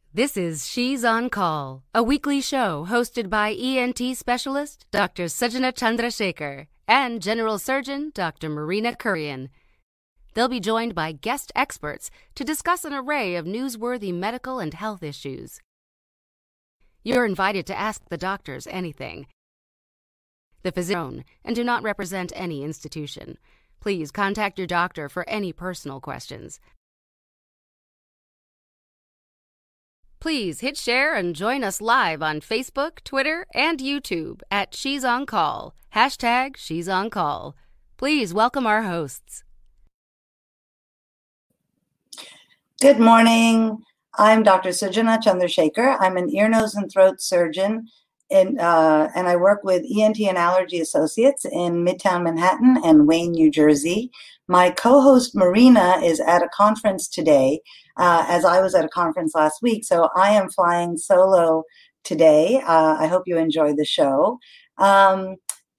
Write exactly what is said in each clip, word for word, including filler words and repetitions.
This is She's on Call, a weekly show hosted by E N T specialist Doctor Sajana Chandrasekhar and General Surgeon Doctor Marina Kurian. They'll be joined by guest experts to discuss an array of newsworthy medical and health issues. You're invited to ask the doctors anything. The physician and do not represent any institution. Please contact your doctor for any personal questions. Please hit share and join us live on Facebook, Twitter, and YouTube at She's on Call, hashtag She's on Call. Please welcome our hosts. Good morning. I'm Doctor Sajana Chandrasekhar. I'm an ear, nose, and throat surgeon, in, uh, and I work with E N T and Allergy Associates in Midtown Manhattan and Wayne, New Jersey. My co-host Marina is at a conference today, uh, as I was at a conference last week, so I am flying solo today. Uh, I hope you enjoy the show. Um,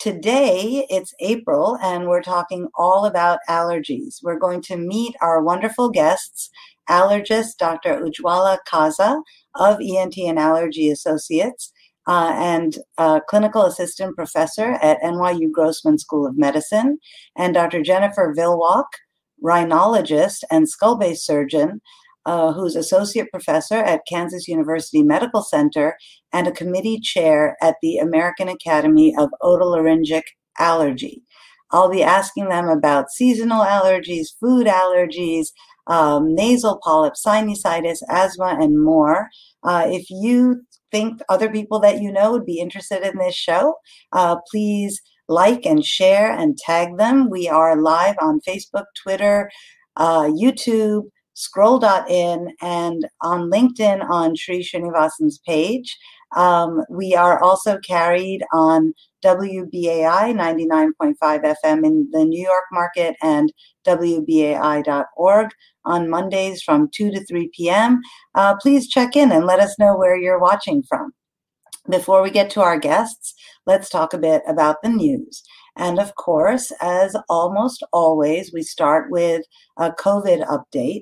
today, it's April, and we're talking all about allergies. We're going to meet our wonderful guests, allergist Doctor Ujwala Kaza of E N T and Allergy Associates, uh, and uh, clinical assistant professor at N Y U Grossman School of Medicine, and Doctor Jennifer Vilwalk, rhinologist and skull-base surgeon, uh, who's associate professor at Kansas University Medical Center and a committee chair at the American Academy of Otolaryngologic Allergy. I'll be asking them about seasonal allergies, food allergies, um, nasal polyps, sinusitis, asthma, and more. Uh, if you think other people that you know would be interested in this show, uh, please like and share and tag them. We are live on Facebook, Twitter, uh, YouTube, Scroll dot in, and on LinkedIn on Sri Srinivasan's page. Um, we are also carried on W B A I ninety-nine point five F M in the New York market and W B A I dot org on Mondays from two to three p.m. Uh, please check in and let us know where you're watching from. Before we get to our guests, let's talk a bit about the news. And of course, as almost always, we start with a COVID update.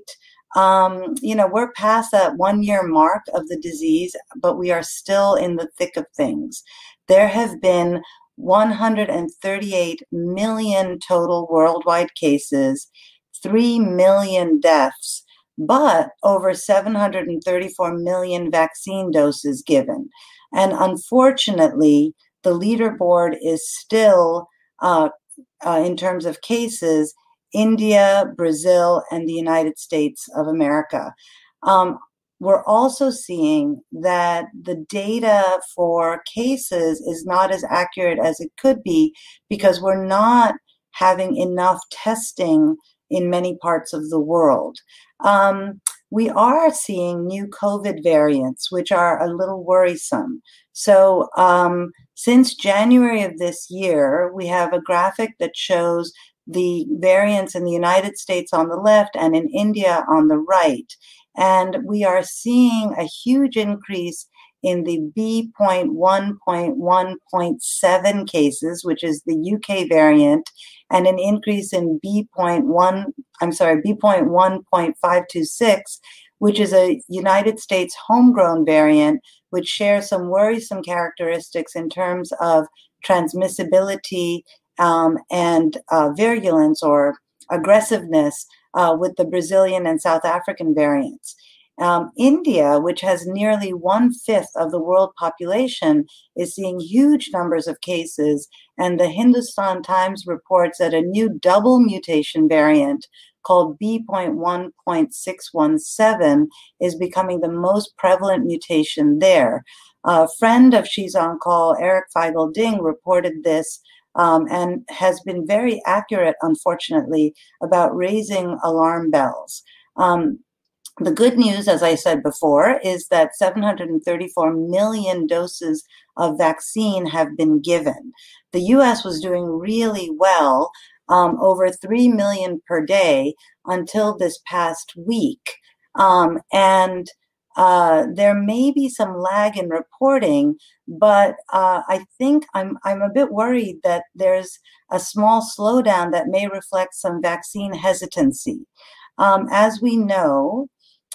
Um, you know, we're past that one-year mark of the disease, but we are still in the thick of things. There have been one hundred thirty-eight million total worldwide cases, three million deaths, but over seven hundred thirty-four million vaccine doses given. And unfortunately, the leaderboard is still, uh, uh, in terms of cases, India, Brazil, and the United States of America. Um, we're also seeing that the data for cases is not as accurate as it could be because we're not having enough testing in many parts of the world. Um, we are seeing new COVID variants, which are a little worrisome. So um, since January of this year, we have a graphic that shows the variants in the United States on the left and in India on the right. And we are seeing a huge increase in the B point one point one point seven cases, which is the U K variant, and an increase in B point one, I'm sorry, B point one point five two six, which is a United States homegrown variant, which shares some worrisome characteristics in terms of transmissibility um, and uh, virulence or aggressiveness uh, with the Brazilian and South African variants. Um, India, which has nearly one-fifth of the world population, is seeing huge numbers of cases, and the Hindustan Times reports that a new double mutation variant called B point one point six one seven is becoming the most prevalent mutation there. A friend of She's on Call, Eric Feigl Ding, reported this um, and has been very accurate, unfortunately, about raising alarm bells. Um, The good news, as I said before, is that seven hundred thirty-four million doses of vaccine have been given. The U S was doing really well, um, over three million per day until this past week. Um, and uh, there may be some lag in reporting, but uh, I think I'm, I'm a bit worried that there's a small slowdown that may reflect some vaccine hesitancy. Um, as we know,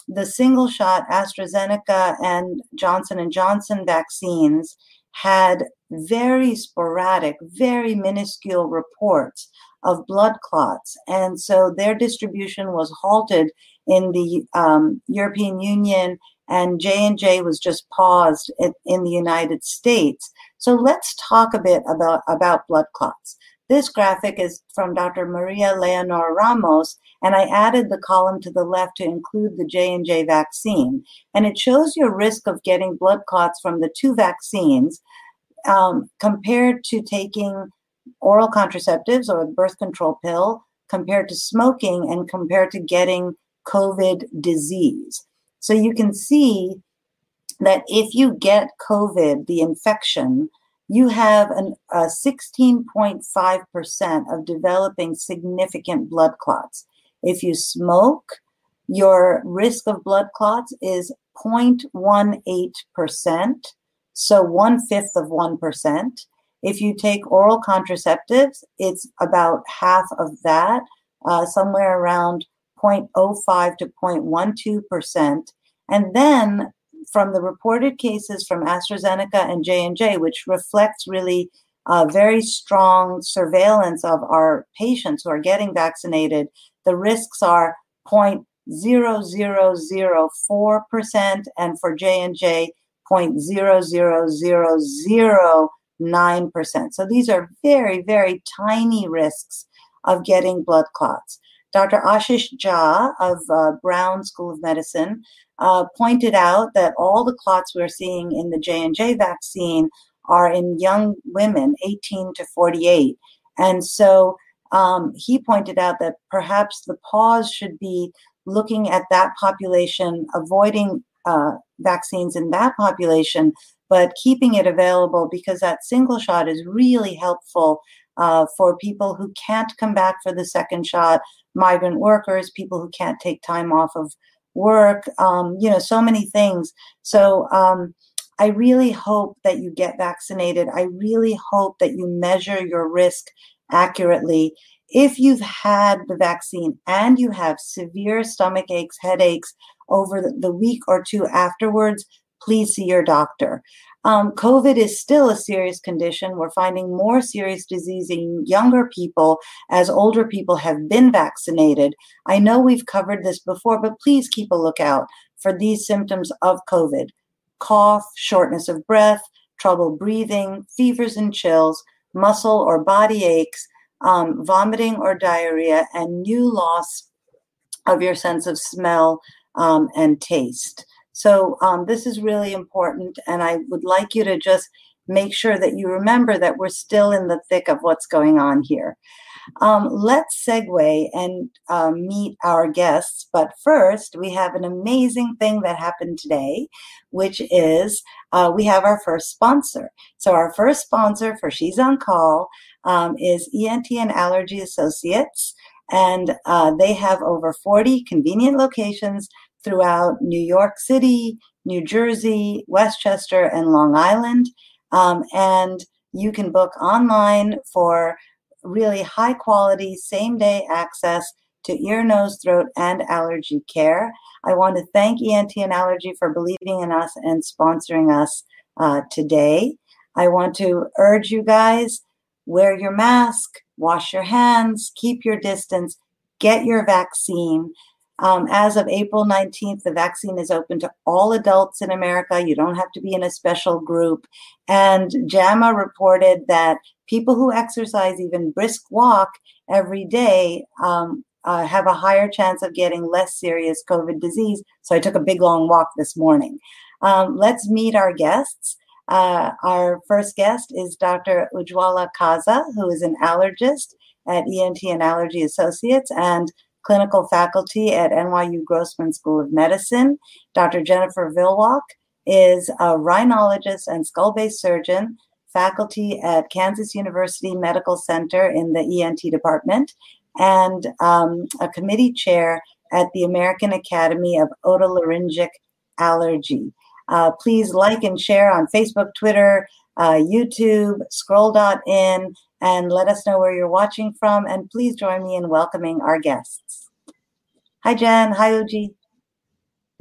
the single shot AstraZeneca and Johnson and Johnson vaccines had very sporadic, very minuscule reports of blood clots. And so their distribution was halted in the um, European Union, and J and J was just paused in, in the United States. So let's talk a bit about, about blood clots. This graphic is from Doctor Maria Leonor Ramos, and I added the column to the left to include the J and J vaccine. And it shows your risk of getting blood clots from the two vaccines um, compared to taking oral contraceptives or the birth control pill, compared to smoking, and compared to getting COVID disease. So you can see that if you get COVID, the infection, you have an, a sixteen point five percent of developing significant blood clots. If you smoke, your risk of blood clots is zero point one eight percent, so one-fifth of one percent. If you take oral contraceptives, it's about half of that, uh, somewhere around zero point zero five to zero point one two percent. And then from the reported cases from AstraZeneca and J and J, which reflects really uh, very strong surveillance of our patients who are getting vaccinated, the risks are zero point zero zero zero four percent, and for J and J, zero point zero zero zero zero nine percent. So these are very, very tiny risks of getting blood clots. Doctor Ashish Jha of uh, Brown School of Medicine uh, pointed out that all the clots we're seeing in the J and J vaccine are in young women, eighteen to forty-eight. And so um, he pointed out that perhaps the pause should be looking at that population, avoiding uh, vaccines in that population, but keeping it available, because that single shot is really helpful uh, for people who can't come back for the second shot, migrant workers, people who can't take time off of work, um, you know, so many things. So um, I really hope that you get vaccinated. I really hope that you measure your risk accurately. If you've had the vaccine and you have severe stomach aches, headaches over the, the week or two afterwards, please see your doctor. Um, COVID is still a serious condition. We're finding more serious disease in younger people as older people have been vaccinated. I know we've covered this before, but please keep a lookout for these symptoms of COVID: cough, shortness of breath, trouble breathing, fevers and chills, muscle or body aches, um, vomiting or diarrhea, and new loss of your sense of smell um, and taste. So um, this is really important, and I would like you to just make sure that you remember that we're still in the thick of what's going on here. Um, let's segue and um, meet our guests, but first we have an amazing thing that happened today, which is uh, we have our first sponsor. So our first sponsor for She's on Call um, is E N T and Allergy Associates, and uh, they have over forty convenient locations throughout New York City, New Jersey, Westchester, and Long Island. Um, and you can book online for really high quality, same day access to ear, nose, throat, and allergy care. I want to thank E N T and Allergy for believing in us and sponsoring us uh, today. I want to urge you guys, wear your mask, wash your hands, keep your distance, get your vaccine. Um, as of April nineteenth, the vaccine is open to all adults in America. You don't have to be in a special group. And JAMA reported that people who exercise even brisk walk every day um, uh, have a higher chance of getting less serious COVID disease. So I took a big, long walk this morning. Um, let's meet our guests. Uh, our first guest is Doctor Ujwala Kaza, who is an allergist at E N T and Allergy Associates and clinical faculty at N Y U Grossman School of Medicine. Doctor Jennifer Vilwalk is a rhinologist and skull-base surgeon, faculty at Kansas University Medical Center in the E N T department, and um, a committee chair at the American Academy of Otolaryngologic Allergy. Uh, please like and share on Facebook, Twitter, uh, YouTube, scroll dot in, and let us know where you're watching from. And please join me in welcoming our guests. Hi, Jen. Hi, Uji.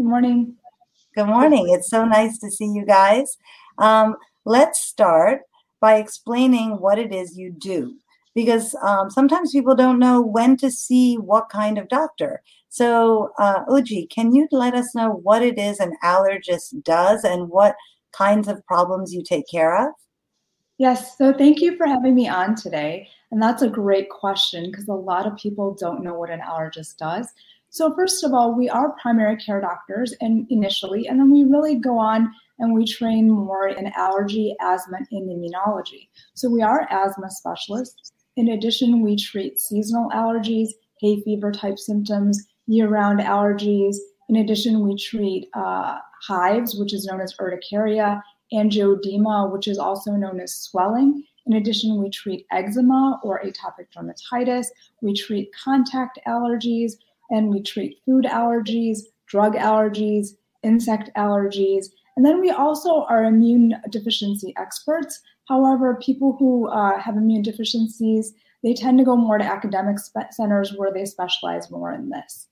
Good morning. Good morning. It's so nice to see you guys. Um, let's start by explaining what it is you do, because um, sometimes people don't know when to see what kind of doctor. So, uh, Uji, can you let us know what it is an allergist does and what kinds of problems you take care of? Yes, so thank you for having me on today. And that's a great question because a lot of people don't know what an allergist does. So first of all, we are primary care doctors and initially, and then we really go on and we train more in allergy, asthma, and immunology. So we are asthma specialists. In addition, we treat seasonal allergies, hay fever type symptoms, year-round allergies. In addition, we treat uh, hives, which is known as urticaria, angioedema, which is also known as swelling. In addition, we treat eczema or atopic dermatitis. We treat contact allergies, and we treat food allergies, drug allergies, insect allergies. And then we also are immune deficiency experts. However, people who uh, have immune deficiencies, they tend to go more to academic spe- centers where they specialize more in this.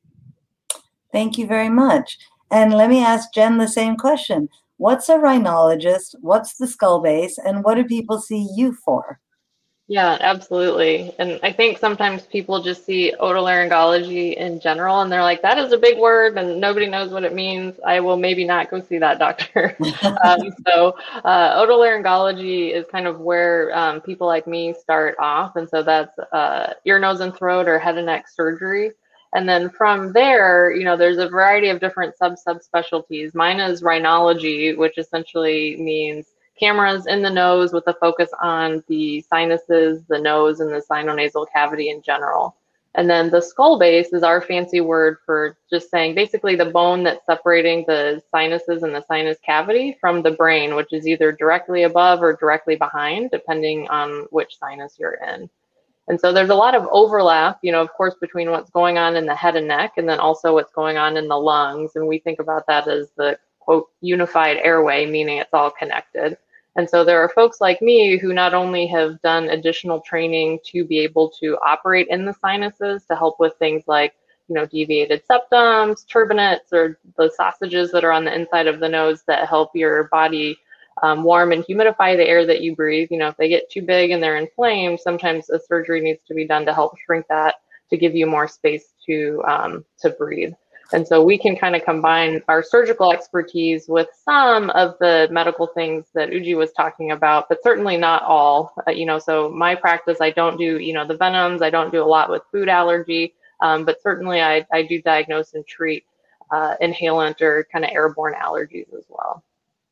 Thank you very much. And let me ask Jen the same question. What's a rhinologist? What's the skull base? And what do people see you for? Yeah, absolutely. And I think sometimes people just see otolaryngology in general and they're like, that is a big word and nobody knows what it means. I will maybe not go see that doctor. um, so uh, otolaryngology is kind of where um, people like me start off. And so that's uh, ear, nose, and throat or head and neck surgery. And then from there, you know, there's a variety of different sub-subspecialties. Mine is rhinology, which essentially means cameras in the nose with a focus on the sinuses, the nose, and the sinonasal cavity in general. And then the skull base is our fancy word for just saying basically the bone that's separating the sinuses and the sinus cavity from the brain, which is either directly above or directly behind, depending on which sinus you're in. And so there's a lot of overlap, you know, of course, between what's going on in the head and neck and then also what's going on in the lungs. And we think about that as the, quote, unified airway, meaning it's all connected. And so there are folks like me who not only have done additional training to be able to operate in the sinuses to help with things like, you know, deviated septums, turbinates, or the sausages that are on the inside of the nose that help your body um, warm and humidify the air that you breathe. You know, if they get too big and they're inflamed, sometimes a surgery needs to be done to help shrink that to give you more space to um, to breathe. And so we can kind of combine our surgical expertise with some of the medical things that Uji was talking about, but certainly not all. Uh, you know, so my practice, I don't do, you know, the venoms. I don't do a lot with food allergy, um, but certainly I, I do diagnose and treat uh, inhalant or kind of airborne allergies as well.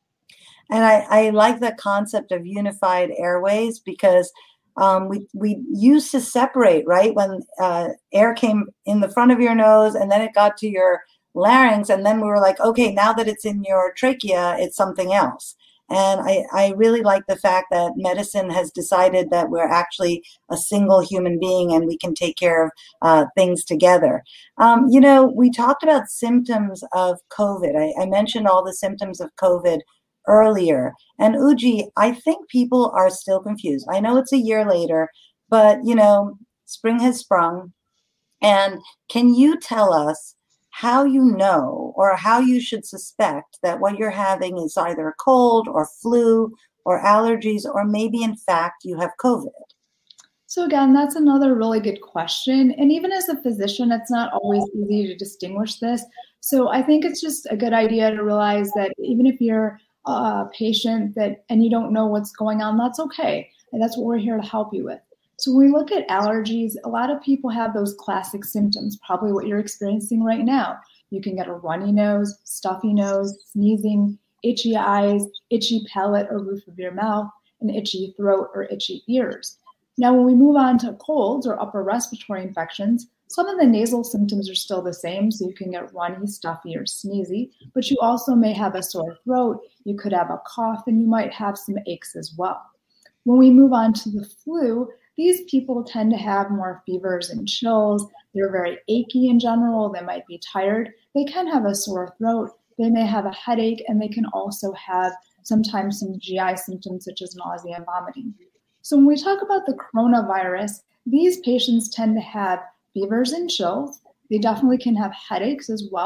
And I, I like the concept of unified airways because Um, we, we used to separate, right? When uh, air came in the front of your nose and then it got to your larynx. And then we were like, okay, now that it's in your trachea, it's something else. And I, I really like the fact that medicine has decided that we're actually a single human being and we can take care of uh, things together. Um, you know, we talked about symptoms of COVID. I, I mentioned all the symptoms of COVID earlier. And Uji, I think people are still confused. I know it's a year later, but you know, spring has sprung. And can you tell us how you know or how you should suspect that what you're having is either a cold or flu or allergies, or maybe in fact you have COVID? So again, that's another really good question. And even as a physician, it's not always easy to distinguish this. So I think it's just a good idea to realize that even if you're a patient that and you don't know what's going on, that's okay. And that's what we're here to help you with. So when we look at allergies, a lot of people have those classic symptoms, probably what you're experiencing right now. You can get a runny nose, stuffy nose, sneezing, itchy eyes, itchy palate or roof of your mouth, and itchy throat or itchy ears. Now, when we move on to colds or upper respiratory infections, some of the nasal symptoms are still the same, so you can get runny, stuffy, or sneezy, but you also may have a sore throat, you could have a cough, and you might have some aches as well. When we move on to the flu, these people tend to have more fevers and chills. They're very achy in general. They might be tired. They can have a sore throat. They may have a headache, and they can also have sometimes some G I symptoms such as nausea and vomiting. So when we talk about the coronavirus, these patients tend to have fevers and chills. They definitely can have headaches as well,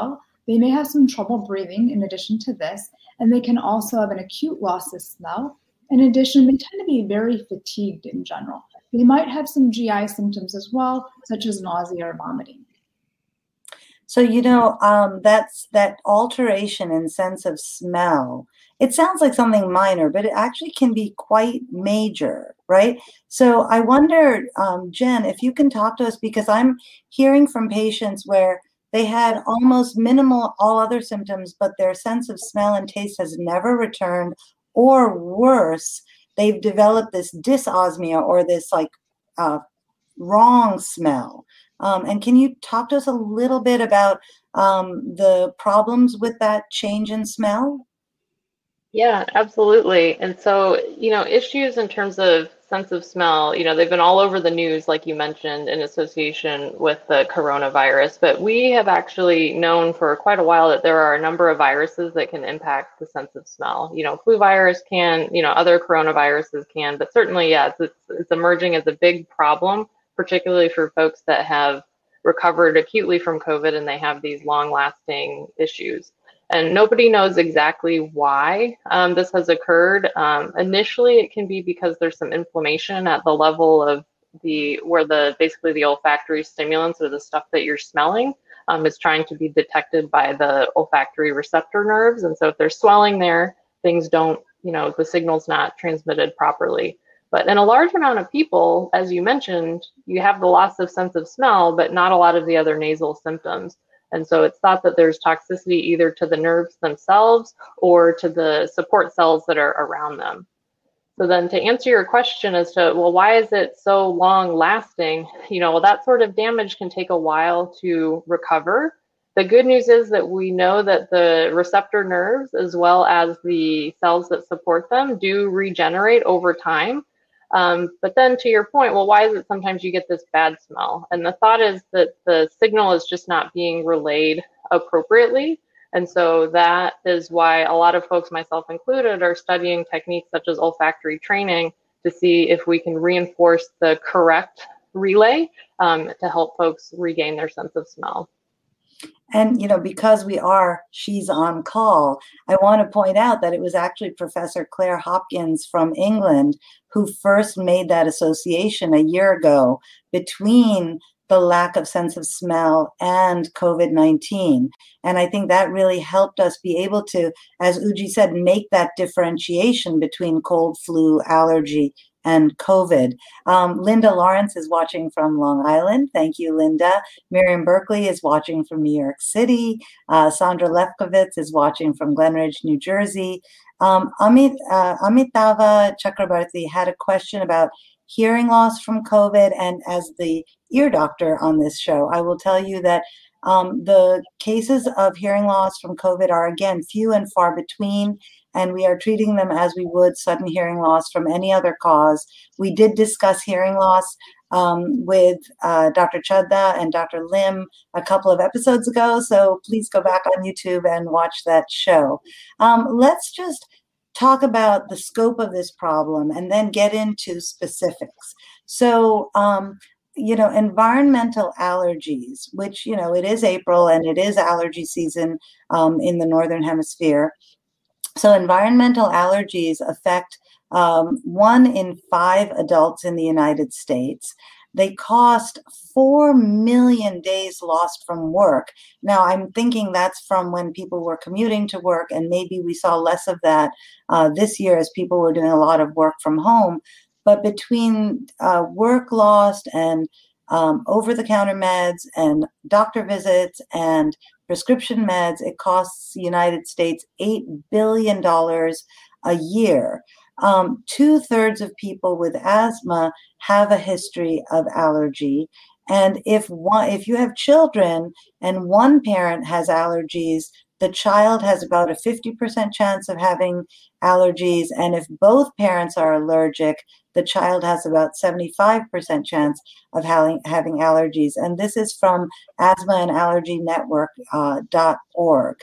They may have some trouble breathing in addition to this, and they can also have an acute loss of smell. In addition, they tend to be very fatigued in general. They might have some G I symptoms as well, such as nausea or vomiting. So, you know, um, that's that alteration in sense of smell. It sounds like something minor, but it actually can be quite major, right? So I wonder, um, Jen, if you can talk to us, because I'm hearing from patients where they had almost minimal all other symptoms, but their sense of smell and taste has never returned, or worse, they've developed this dysosmia or this like uh, wrong smell. Um, and can you talk to us a little bit about um, the problems with that change in smell? Yeah, absolutely. And so, you know, issues in terms of sense of smell, you know, they've been all over the news, like you mentioned, in association with the coronavirus. But we have actually known for quite a while that there are a number of viruses that can impact the sense of smell. You know, flu virus can, you know, other coronaviruses can, but certainly, yeah, it's, it's, it's emerging as a big problem, particularly for folks that have recovered acutely from COVID and they have these long-lasting issues. And nobody knows exactly why um, this has occurred. Um, initially, it can be because there's some inflammation at the level of the where the basically the olfactory stimulants or the stuff that you're smelling um, is trying to be detected by the olfactory receptor nerves. And so if there's swelling there, things don't, you know, the signal's not transmitted properly. But in a large amount of people, as you mentioned, you have the loss of sense of smell, but not a lot of the other nasal symptoms. And so it's thought that there's toxicity either to the nerves themselves or to the support cells that are around them. So then to answer your question as to, well, why is it so long lasting? You know, well, that sort of damage can take a while to recover. The good news is that we know that the receptor nerves, as well as the cells that support them, do regenerate over time. Um, but then to your point, well, why is it sometimes you get this bad smell? And the thought is that the signal is just not being relayed appropriately. And so that is why a lot of folks, myself included, are studying techniques such as olfactory training to see if we can reinforce the correct relay um, to help folks regain their sense of smell. And, you know, because we are She's on Call, I want to point out that it was actually Professor Claire Hopkins from England who first made that association a year ago between the lack of sense of smell and COVID nineteen. And I think that really helped us be able to, as Uji said, make that differentiation between cold, flu, allergy, and COVID. Um, Linda Lawrence is watching from Long Island. Thank you, Linda. Miriam Berkeley is watching from New York City. Uh, Sandra Lefkowitz is watching from Glenridge, New Jersey. Um, Amit, uh, Amitava Chakrabarti had a question about hearing loss from COVID. And as the ear doctor on this show, I will tell you that um, the cases of hearing loss from COVID are, again, few and far between, and we are treating them as we would sudden hearing loss from any other cause. We did discuss hearing loss um, with uh, Doctor Chadda and Doctor Lim a couple of episodes ago, so please go back on YouTube and watch that show. Um, let's just talk about the scope of this problem and then get into specifics. So, um, you know, environmental allergies, which, you know, it is April and it is allergy season um, in the Northern Hemisphere. So environmental allergies affect um, one in five adults in the United States. They cost four million days lost from work. Now, I'm thinking that's from when people were commuting to work, and maybe we saw less of that uh, this year as people were doing a lot of work from home. But between uh, work lost and um, over-the-counter meds and doctor visits and prescription meds, it costs the United States eight billion dollars a year. Um, two-thirds of people with asthma have a history of allergy. And if one, if you have children and one parent has allergies, the child has about a fifty percent chance of having allergies. And if both parents are allergic, the child has about seventy-five percent chance of having, having allergies. And this is from asthma and allergy network dot org.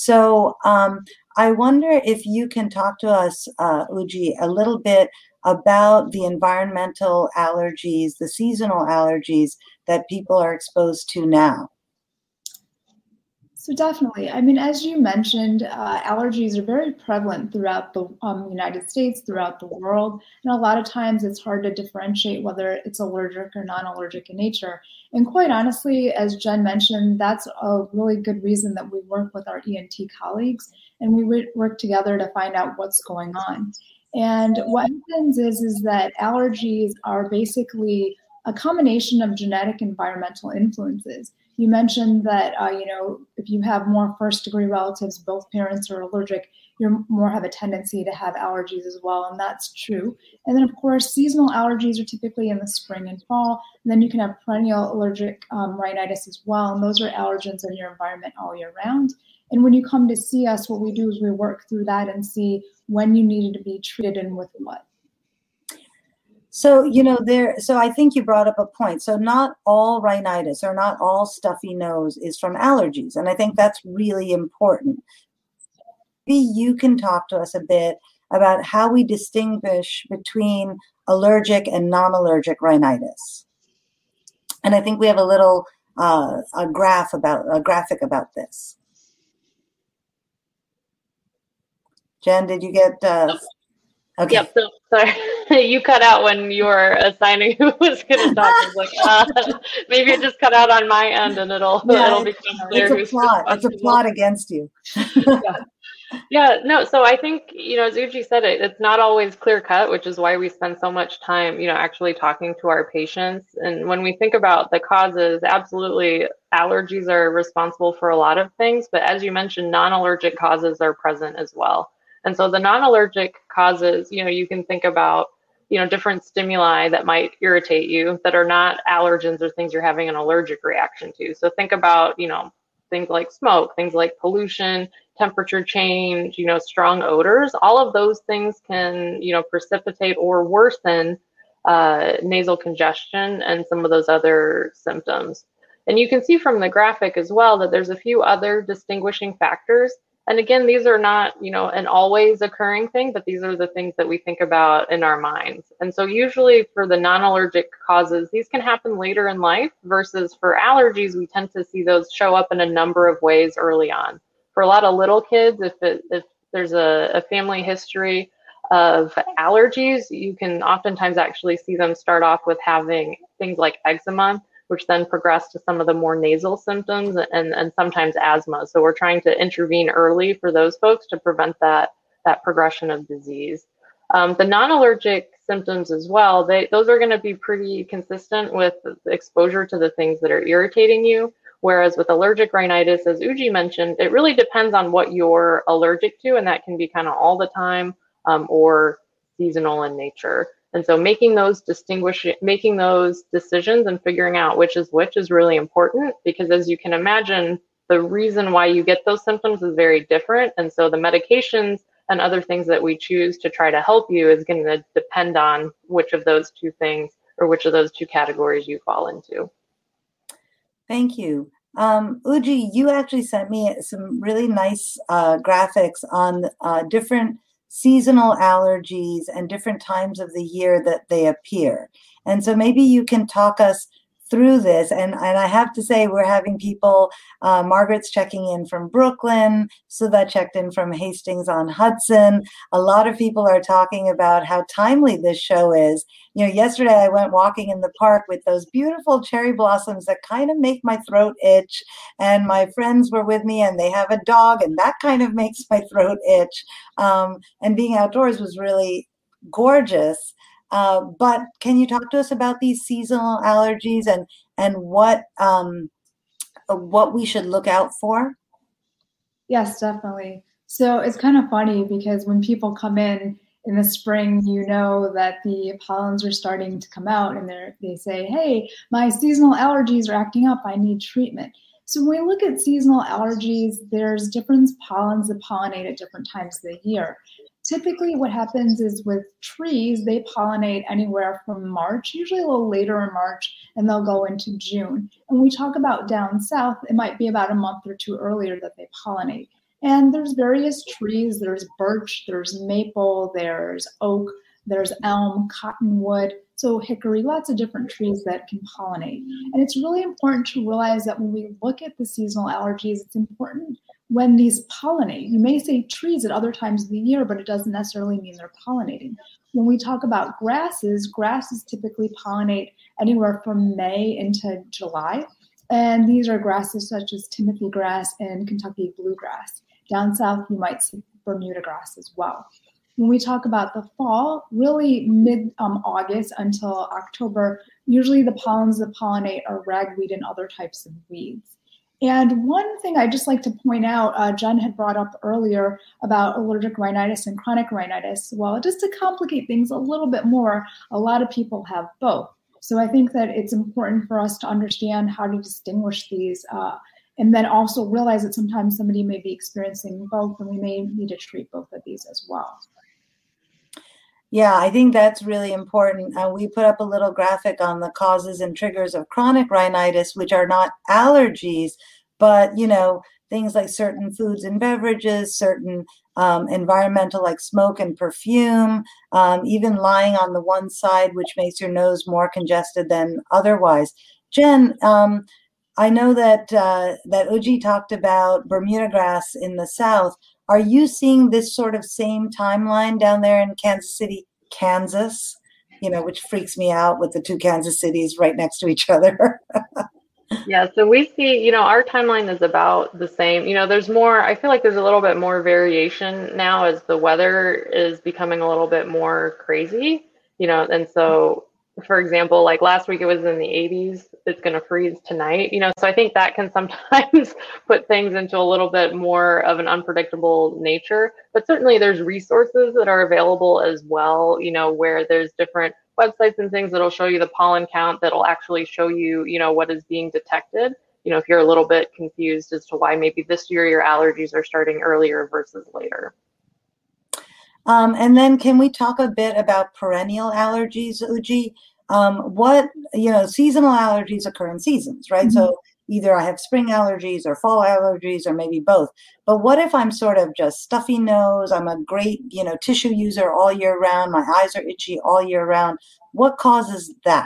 So um, I wonder if you can talk to us, uh, Uji, a little bit about the environmental allergies, the seasonal allergies that people are exposed to now. So definitely. I mean, as you mentioned, uh, allergies are very prevalent throughout the um, United States, throughout the world. And a lot of times it's hard to differentiate whether it's allergic or non-allergic in nature. And quite honestly, as Jen mentioned, that's a really good reason that we work with our E N T colleagues and we work together to find out what's going on. And what happens is, is that allergies are basically a combination of genetic and environmental influences. You mentioned that, uh, you know, if you have more first degree relatives, both parents are allergic, you more have a tendency to have allergies as well. And that's true. And then, of course, seasonal allergies are typically in the spring and fall. And then you can have perennial allergic um, rhinitis as well. And those are allergens in your environment all year round. And when you come to see us, what we do is we work through that and see when you needed to be treated and with what. So, you know, there, so I think you brought up a point. So not all rhinitis or not all stuffy nose is from allergies. And I think that's really important. Maybe you can talk to us a bit about how we distinguish between allergic and non-allergic rhinitis. And I think we have a little, uh, a graph about, a graphic about this. Jen, did you get, uh, okay. Yep, so sorry, you cut out when you were assigning who was going to talk. I was like, uh, maybe it just cut out on my end, and it'll yeah, it'll become clear. It's a plot. It's a plot against you. yeah. yeah, no. So I think, you know, as Uji said, it it's not always clear cut, which is why we spend so much time, you know, actually talking to our patients. And when we think about the causes, absolutely, allergies are responsible for a lot of things. But as you mentioned, non-allergic causes are present as well. And so the non-allergic causes, you know, you can think about, you know, different stimuli that might irritate you that are not allergens or things you're having an allergic reaction to. So think about, you know, things like smoke, things like pollution, temperature change, you know, strong odors. All of those things can, you know, precipitate or worsen uh, nasal congestion and some of those other symptoms. And you can see from the graphic as well that there's a few other distinguishing factors. And again, these are not, you know, an always occurring thing, but these are the things that we think about in our minds. And so usually for the non-allergic causes, these can happen later in life versus for allergies, we tend to see those show up in a number of ways early on. For a lot of little kids, if, it, if there's a, a family history of allergies, you can oftentimes actually see them start off with having things like eczema, which then progress to some of the more nasal symptoms and, and sometimes asthma. So we're trying to intervene early for those folks to prevent that, that progression of disease. Um, the non-allergic symptoms as well, they, those are gonna be pretty consistent with exposure to the things that are irritating you. Whereas with allergic rhinitis, as Uji mentioned, it really depends on what you're allergic to, and that can be kind of all the time um, or seasonal in nature. And so making those distinguish, making those decisions and figuring out which is which is really important, because as you can imagine, the reason why you get those symptoms is very different. And so the medications and other things that we choose to try to help you is going to depend on which of those two things or which of those two categories you fall into. Thank you. Um, Uji, you actually sent me some really nice uh, graphics on uh, different seasonal allergies and different times of the year that they appear. And so maybe you can talk us through this. And, and I have to say, we're having people, uh, Margaret's checking in from Brooklyn, Sudha checked in from Hastings on Hudson. A lot of people are talking about how timely this show is. You know, yesterday I went walking in the park with those beautiful cherry blossoms that kind of make my throat itch. And my friends were with me and they have a dog and that kind of makes my throat itch. Um, and being outdoors was really gorgeous. Uh, but can you talk to us about these seasonal allergies and and what um, what we should look out for? Yes, definitely. So it's kind of funny because when people come in in the spring, you know that the pollens are starting to come out and they they say, hey, my seasonal allergies are acting up. I need treatment. So when we look at seasonal allergies, there's different pollens that pollinate at different times of the year. Typically what happens is with trees, they pollinate anywhere from March, usually a little later in March, and they'll go into June. And when we talk about down south, it might be about a month or two earlier that they pollinate. And there's various trees, there's birch, there's maple, there's oak, there's elm, cottonwood. So hickory, lots of different trees that can pollinate. And it's really important to realize that when we look at the seasonal allergies, it's important when these pollinate. You may say trees at other times of the year, but it doesn't necessarily mean they're pollinating. When we talk about grasses, grasses typically pollinate anywhere from May into July. And these are grasses such as Timothy grass and Kentucky bluegrass. Down south, you might see Bermuda grass as well. When we talk about the fall, really mid-August um, until October, usually the pollens that pollinate are ragweed and other types of weeds. And one thing I'd just like to point out, uh, Jen had brought up earlier about allergic rhinitis and chronic rhinitis. Well, just to complicate things a little bit more, a lot of people have both. So I think that it's important for us to understand how to distinguish these uh, and then also realize that sometimes somebody may be experiencing both, and we may need to treat both of these as well. Yeah, I think that's really important. Uh, we put up a little graphic on the causes and triggers of chronic rhinitis, which are not allergies, but, you know, things like certain foods and beverages, certain um, environmental like smoke and perfume, um, even lying on the one side, which makes your nose more congested than otherwise. Jen, um, I know that uh, that Uji talked about Bermuda grass in the South. Are you seeing this sort of same timeline down there in Kansas City, Kansas, you know, which freaks me out with the two Kansas cities right next to each other? Yeah, so we see, you know, our timeline is about the same. You know, there's more, I feel like there's a little bit more variation now as the weather is becoming a little bit more crazy, you know, and so, for example, like last week it was in the eighties, it's going to freeze tonight, you know, so I think that can sometimes put things into a little bit more of an unpredictable nature, but certainly there's resources that are available as well, you know, where there's different websites and things that'll show you the pollen count, that'll actually show you, you know, what is being detected, you know, if you're a little bit confused as to why maybe this year your allergies are starting earlier versus later. Um, and then can we talk a bit about perennial allergies, Uji? Um, what, you know, seasonal allergies occur in seasons, right? Mm-hmm. So either I have spring allergies or fall allergies or maybe both. But what if I'm sort of just stuffy nose? I'm a great, you know, tissue user all year round. My eyes are itchy all year round. What causes that?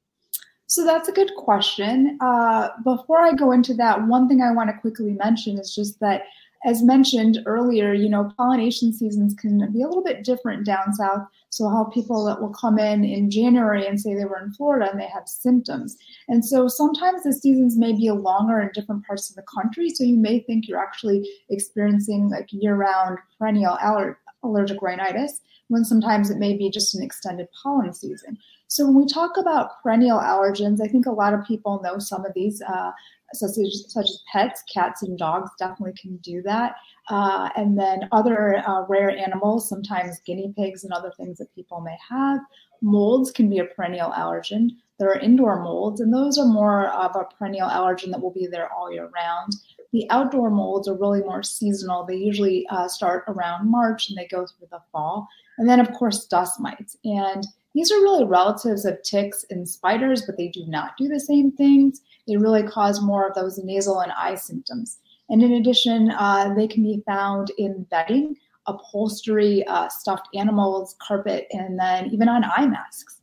So that's a good question. Uh, before I go into that, one thing I want to quickly mention is just that, as mentioned earlier, you know, pollination seasons can be a little bit different down south. So how people that will come in in January and say they were in Florida and they have symptoms. And so sometimes the seasons may be longer in different parts of the country. So you may think you're actually experiencing like year-round perennial aller- allergic rhinitis, when sometimes it may be just an extended pollen season. So when we talk about perennial allergens, I think a lot of people know some of these, uh, such as, such as pets, cats and dogs definitely can do that. Uh, and then other uh, rare animals, sometimes guinea pigs and other things that people may have. Molds can be a perennial allergen. There are indoor molds, and those are more of a perennial allergen that will be there all year round. The outdoor molds are really more seasonal. They usually uh, start around March and they go through the fall. And then, of course, dust mites. And these are really relatives of ticks and spiders, but they do not do the same things. They really cause more of those nasal and eye symptoms. And in addition, uh, they can be found in bedding, upholstery, uh, stuffed animals, carpet, and then even on eye masks.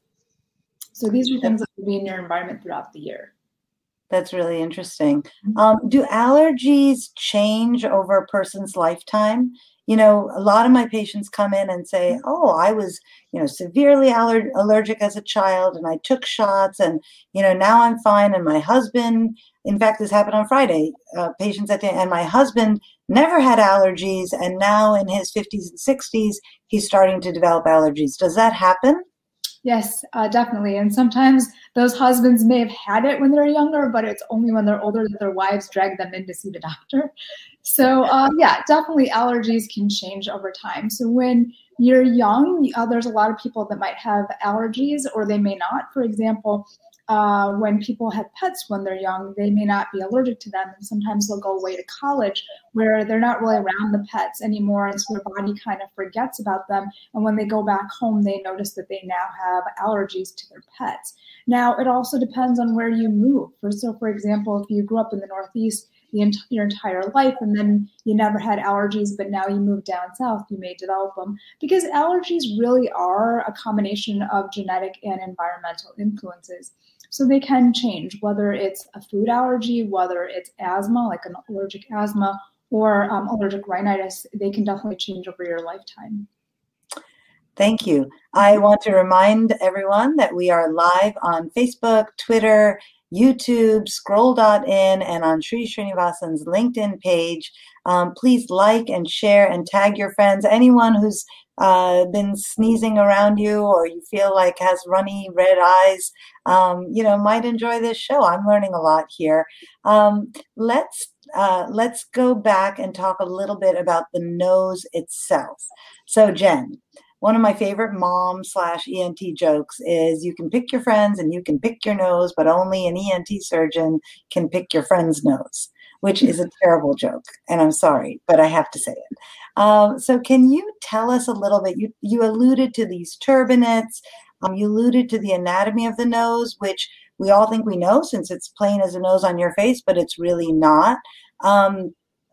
So these are things that will be in your environment throughout the year. That's really interesting. Um, do allergies change over a person's lifetime? You know, a lot of my patients come in and say, oh, I was, you know, severely aller- allergic as a child and I took shots and, you know, now I'm fine. And my husband, in fact, this happened on Friday, uh, patients at the, and my husband never had allergies. And now in his fifties and sixties, he's starting to develop allergies. Does that happen? Yes, uh, definitely. And sometimes those husbands may have had it when they're younger, but it's only when they're older that their wives drag them in to see the doctor. So uh, yeah, definitely allergies can change over time. So when you're young, uh, there's a lot of people that might have allergies or they may not. For example, uh, when people have pets when they're young, they may not be allergic to them. And sometimes they'll go away to college where they're not really around the pets anymore. And so their body kind of forgets about them. And when they go back home, they notice that they now have allergies to their pets. Now, it also depends on where you move. For, so for example, if you grew up in the Northeast, the ent- your entire life, and then you never had allergies, but now you move down south, you may develop them, because allergies really are a combination of genetic and environmental influences. So they can change, whether it's a food allergy, whether it's asthma, like an allergic asthma, or um, allergic rhinitis. They can definitely change over your lifetime. Thank you. I want to remind everyone that we are live on Facebook, Twitter, YouTube, scroll dot in, and on Sri Srinivasan's LinkedIn page. Um, please like and share and tag your friends. Anyone who's uh, been sneezing around you or you feel like has runny red eyes, um, you know, might enjoy this show. I'm learning a lot here. Um, let's uh, let's go back and talk a little bit about the nose itself. So, Jen, one of my favorite mom slash E N T jokes is you can pick your friends and you can pick your nose, but only an E N T surgeon can pick your friend's nose, which is a terrible joke. And I'm sorry, but I have to say it. Um, so can you tell us a little bit? You, you alluded to these turbinates. Um, you alluded to the anatomy of the nose, which we all think we know since it's plain as a nose on your face, but it's really not. Um,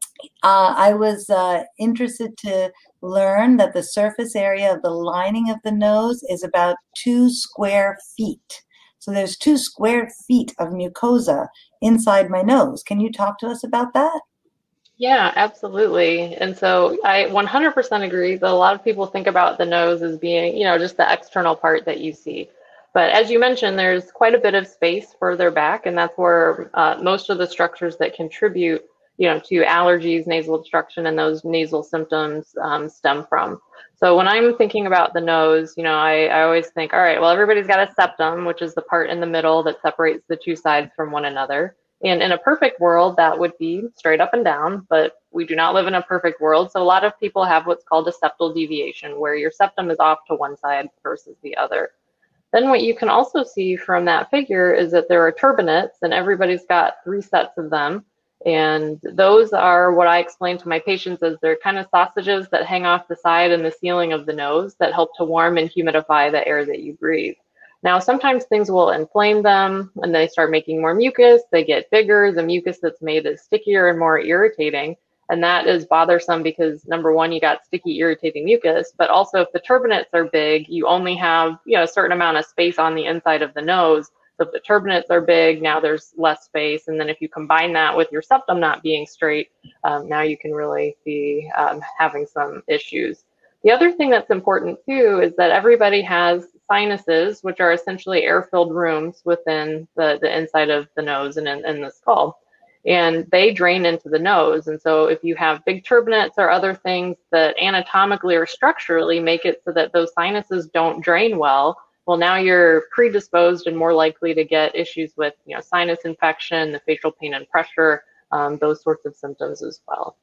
uh, I was uh, interested to learn that the surface area of the lining of the nose is about two square feet. So there's two square feet of mucosa inside my nose. Can you talk to us about that? Yeah, absolutely. And so I one hundred percent agree that a lot of people think about the nose as being, you know, just the external part that you see. But as you mentioned, there's quite a bit of space further back, and that's where uh, most of the structures that contribute, you know, to allergies, nasal obstruction, and those nasal symptoms um, stem from. So when I'm thinking about the nose, you know, I, I always think, all right, well, everybody's got a septum, which is the part in the middle that separates the two sides from one another. And in a perfect world, that would be straight up and down, but we do not live in a perfect world. So a lot of people have what's called a septal deviation, where your septum is off to one side versus the other. Then what you can also see from that figure is that there are turbinates, and everybody's got three sets of them. And those are what I explain to my patients as they're kind of sausages that hang off the side and the ceiling of the nose that help to warm and humidify the air that you breathe. Now, sometimes things will inflame them and they start making more mucus, they get bigger, the mucus that's made is stickier and more irritating. And that is bothersome because, number one, you got sticky, irritating mucus, but also if the turbinates are big, you only have, you know, a certain amount of space on the inside of the nose. So if the turbinates are big, now there's less space. And then if you combine that with your septum not being straight, um, now you can really be um, having some issues. The other thing that's important too is that everybody has sinuses, which are essentially air-filled rooms within the, the inside of the nose and in, in the skull. And they drain into the nose. And so if you have big turbinates or other things that anatomically or structurally make it so that those sinuses don't drain well, well, now you're predisposed and more likely to get issues with, you know, sinus infection, the facial pain and pressure, um, those sorts of symptoms as well.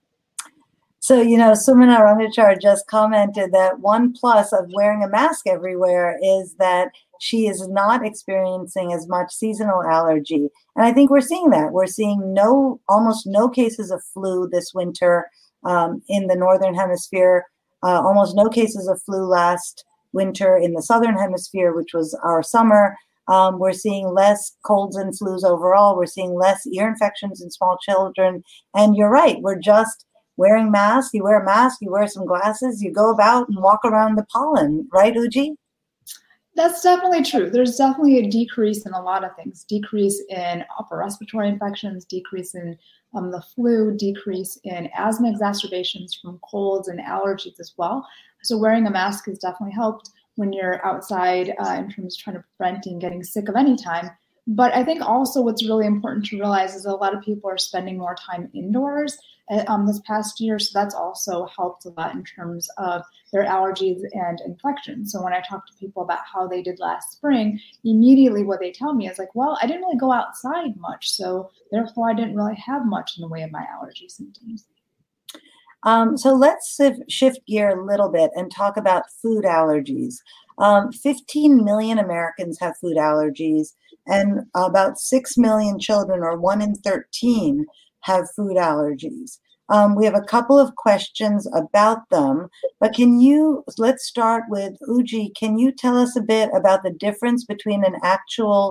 So, you know, Sumana Rangachar just commented that one plus of wearing a mask everywhere is that she is not experiencing as much seasonal allergy. And I think we're seeing that. We're seeing no, almost no cases of flu this winter um, in the Northern Hemisphere, uh, almost no cases of flu last winter in the Southern Hemisphere, which was our summer. Um, we're seeing less colds and flus overall. We're seeing less ear infections in small children. And you're right, we're just wearing masks. You wear a mask, you wear some glasses, you go about and walk around the pollen, right, Uji? That's definitely true. There's definitely a decrease in a lot of things. Decrease in upper respiratory infections, decrease in um, the flu, decrease in asthma exacerbations from colds and allergies as well. So wearing a mask has definitely helped when you're outside uh, in terms of trying to prevent and getting sick of any time. But I think also what's really important to realize is a lot of people are spending more time indoors um, this past year. So that's also helped a lot in terms of their allergies and infections. So when I talk to people about how they did last spring, immediately what they tell me is like, well, I didn't really go outside much. So therefore, I didn't really have much in the way of my allergy symptoms. Um, so let's shift gear a little bit and talk about food allergies. Um, fifteen million Americans have food allergies, and about six million children, or one in thirteen, have food allergies. Um, we have a couple of questions about them, but can you, let's start with Uji. Can you tell us a bit about the difference between an actual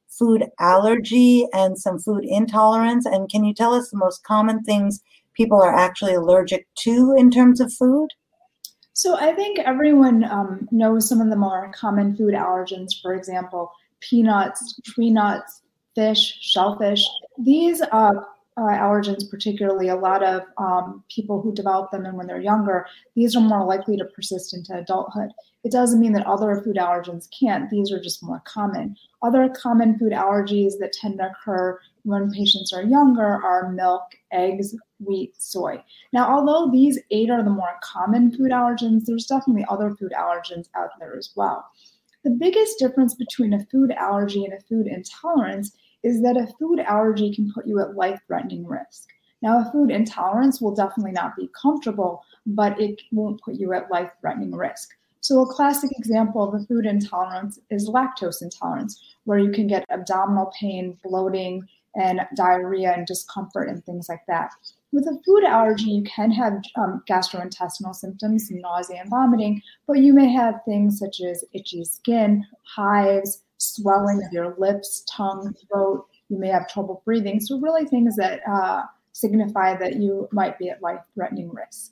food allergy and some food intolerance. And can you tell us the most common things people are actually allergic to in terms of food? So I think everyone um, knows some of the more common food allergens, for example, peanuts, tree nuts, fish, shellfish. These uh, uh, allergens, particularly a lot of um, people who develop them and when they're younger, these are more likely to persist into adulthood. It doesn't mean that other food allergens can't. These are just more common. Other common food allergies that tend to occur when patients are younger are milk, eggs, wheat, soy. Now, although these eight are the more common food allergens, there's definitely other food allergens out there as well. The biggest difference between a food allergy and a food intolerance is that a food allergy can put you at life-threatening risk. Now, a food intolerance will definitely not be comfortable, but it won't put you at life-threatening risk. So a classic example of a food intolerance is lactose intolerance, where you can get abdominal pain, bloating, and diarrhea and discomfort and things like that. With a food allergy, you can have um, gastrointestinal symptoms, nausea and vomiting, but you may have things such as itchy skin, hives, swelling of your lips, tongue, throat. You may have trouble breathing. So really things that uh, signify that you might be at life-threatening risk.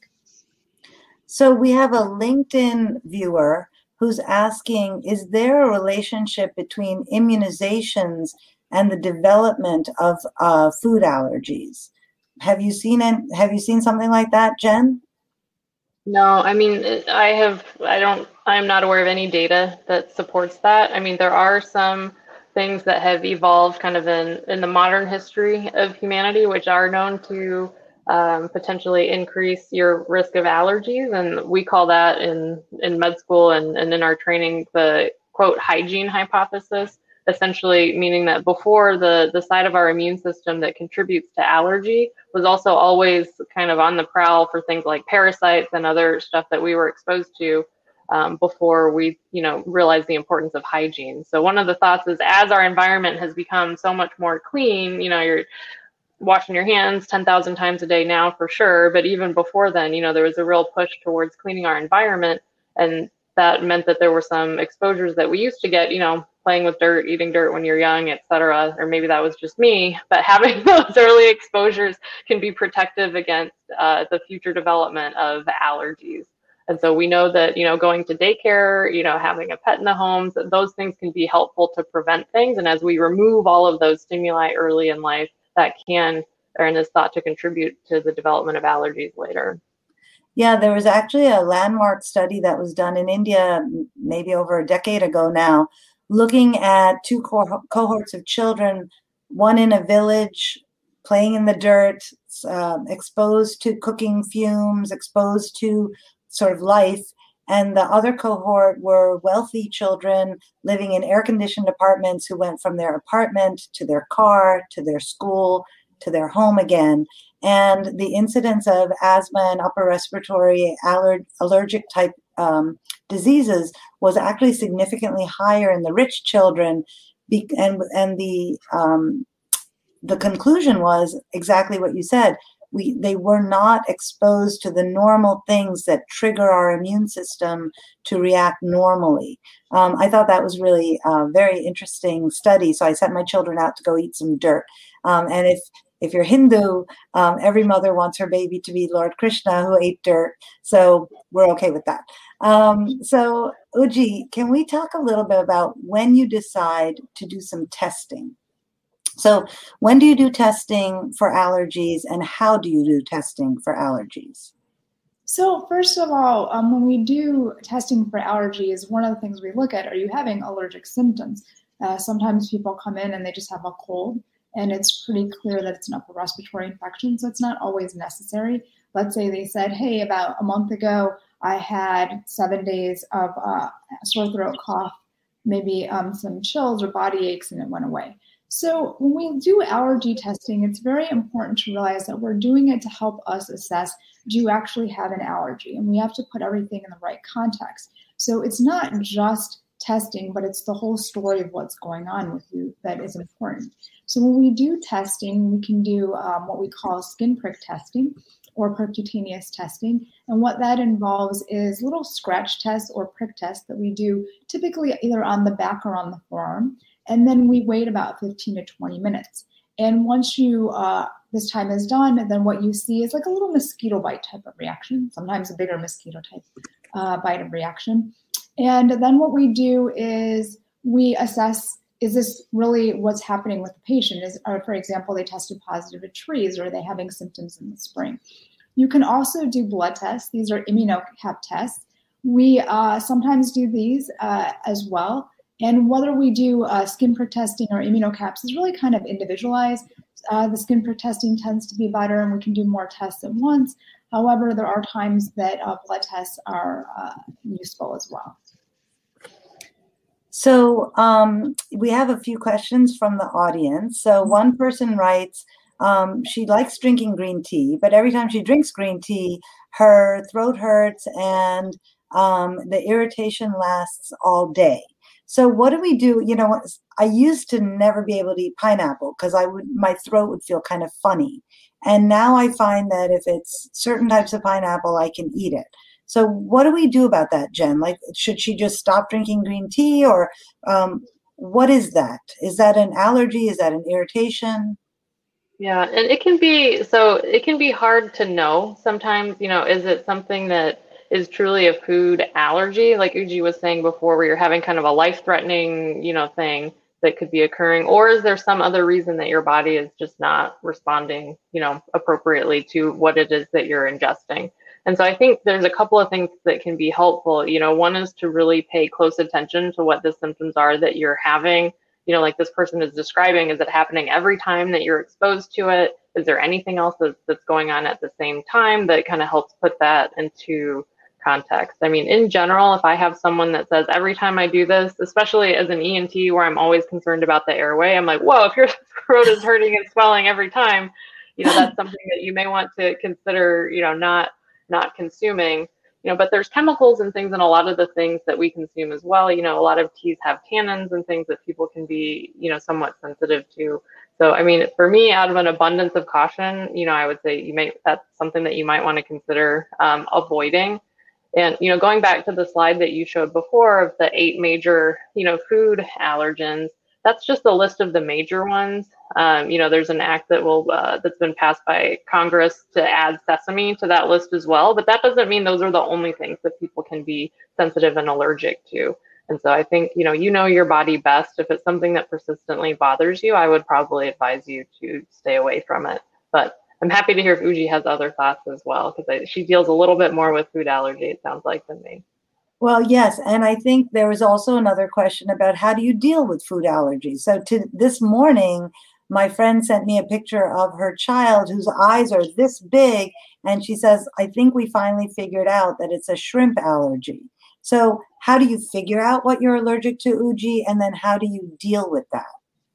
So we have a LinkedIn viewer who's asking, is there a relationship between immunizations and the development of uh, food allergies? Have you seen it? Have you seen something like that, Jen? No, I mean, I have, I don't, I'm not aware of any data that supports that. I mean, there are some things that have evolved kind of in, in the modern history of humanity, which are known to um, potentially increase your risk of allergies. And we call that in, in med school and, and in our training, the quote, hygiene hypothesis, essentially meaning that before the, the side of our immune system that contributes to allergy was also always kind of on the prowl for things like parasites and other stuff that we were exposed to um, before we, you know, realized the importance of hygiene. So one of the thoughts is as our environment has become so much more clean, you know, you're washing your hands ten thousand times a day now for sure. But even before then, you know, there was a real push towards cleaning our environment. And that meant that there were some exposures that we used to get, you know, playing with dirt, eating dirt when you're young, et cetera. Or maybe that was just me, but having those early exposures can be protective against uh, the future development of allergies. And so we know that, you know, going to daycare, you know, having a pet in the home, those things can be helpful to prevent things. And as we remove all of those stimuli early in life, that can, or is thought to contribute to the development of allergies later. Yeah, there was actually a landmark study that was done in India maybe over a decade ago now, looking at two co- cohorts of children, one in a village playing in the dirt, uh, exposed to cooking fumes, exposed to sort of life, and the other cohort were wealthy children living in air-conditioned apartments who went from their apartment to their car, to their school, to their home again. And the incidence of asthma and upper respiratory aller- allergic type um, diseases was actually significantly higher in the rich children. Be- and and the um, the conclusion was exactly what you said. We, they were not exposed to the normal things that trigger our immune system to react normally. Um, I thought that was really a very interesting study. So I sent my children out to go eat some dirt. Um, and if if you're Hindu, um, every mother wants her baby to be Lord Krishna who ate dirt. So we're okay with that. Um, so Uji, can we talk a little bit about when you decide to do some testing? So when do you do testing for allergies and how do you do testing for allergies? So first of all, um, when we do testing for allergies, one of the things we look at, are you having allergic symptoms? Uh, sometimes people come in and they just have a cold and it's pretty clear that it's an upper respiratory infection, so it's not always necessary. Let's say they said, hey, about a month ago, I had seven days of uh, sore throat, cough, maybe um, some chills or body aches, and it went away. So when we do allergy testing, it's very important to realize that we're doing it to help us assess, do you actually have an allergy? And we have to put everything in the right context. So it's not just testing, but it's the whole story of what's going on with you that is important. So when we do testing, we can do um, what we call skin prick testing. or percutaneous testing. And what that involves is little scratch tests or prick tests that we do typically either on the back or on the forearm. And then we wait about fifteen to twenty minutes. And once you uh, this time is done, then what you see is like a little mosquito bite type of reaction, sometimes a bigger mosquito type uh, bite of reaction. And then what we do is we assess, is this really what's happening with the patient? Is, or for example, they tested positive at trees, or are they having symptoms in the spring? You can also do blood tests. These are immunocap tests. We uh, sometimes do these uh, as well. And whether we do uh, skin prick testing or immunocaps is really kind of individualized. Uh, the skin prick testing tends to be better, and we can do more tests at once. However, there are times that uh, blood tests are uh, useful as well. So um, we have a few questions from the audience. So one person writes, um, she likes drinking green tea, but every time she drinks green tea, her throat hurts and um, the irritation lasts all day. So what do we do? You know, I used to never be able to eat pineapple because I would, my throat would feel kind of funny. And now I find that if it's certain types of pineapple, I can eat it. So what do we do about that, Jen? Like, should she just stop drinking green tea, or um, what is that? Is that an allergy? Is that an irritation? Yeah, and it can be, so it can be hard to know sometimes, you know, is it something that is truly a food allergy, like Uji was saying before, where you're having kind of a life-threatening, you know, thing that could be occurring, or is there some other reason that your body is just not responding, you know, appropriately to what it is that you're ingesting? And so I think there's a couple of things that can be helpful. You know, one is to really pay close attention to what the symptoms are that you're having. You know, like this person is describing, is it happening every time that you're exposed to it? Is there anything else that's, that's going on at the same time that kind of helps put that into context? I mean, in general, if I have someone that says every time I do this, especially as an E N T where I'm always concerned about the airway, I'm like, whoa, if your throat is hurting and swelling every time, you know, that's something that you may want to consider, you know, not not consuming, you know, but there's chemicals and things in a lot of the things that we consume as well. You know, a lot of teas have tannins and things that people can be, you know, somewhat sensitive to. So, I mean, for me, out of an abundance of caution, you know, I would say you may, that's something that you might want to consider um, avoiding. And, you know, going back to the slide that you showed before of the eight major, you know, food allergens, that's just a list of the major ones. Um, you know, there's an act that will uh, that's been passed by Congress to add sesame to that list as well. But that doesn't mean those are the only things that people can be sensitive and allergic to. And so I think, you know, you know your body best. If it's something that persistently bothers you, I would probably advise you to stay away from it. But I'm happy to hear if Uji has other thoughts as well, because she deals a little bit more with food allergy, it sounds like, than me. Well, yes. And I think there was also another question about how do you deal with food allergies? So to this morning, my friend sent me a picture of her child whose eyes are this big. And she says, I think we finally figured out that it's a shrimp allergy. So how do you figure out what you're allergic to, Uji? And then how do you deal with that?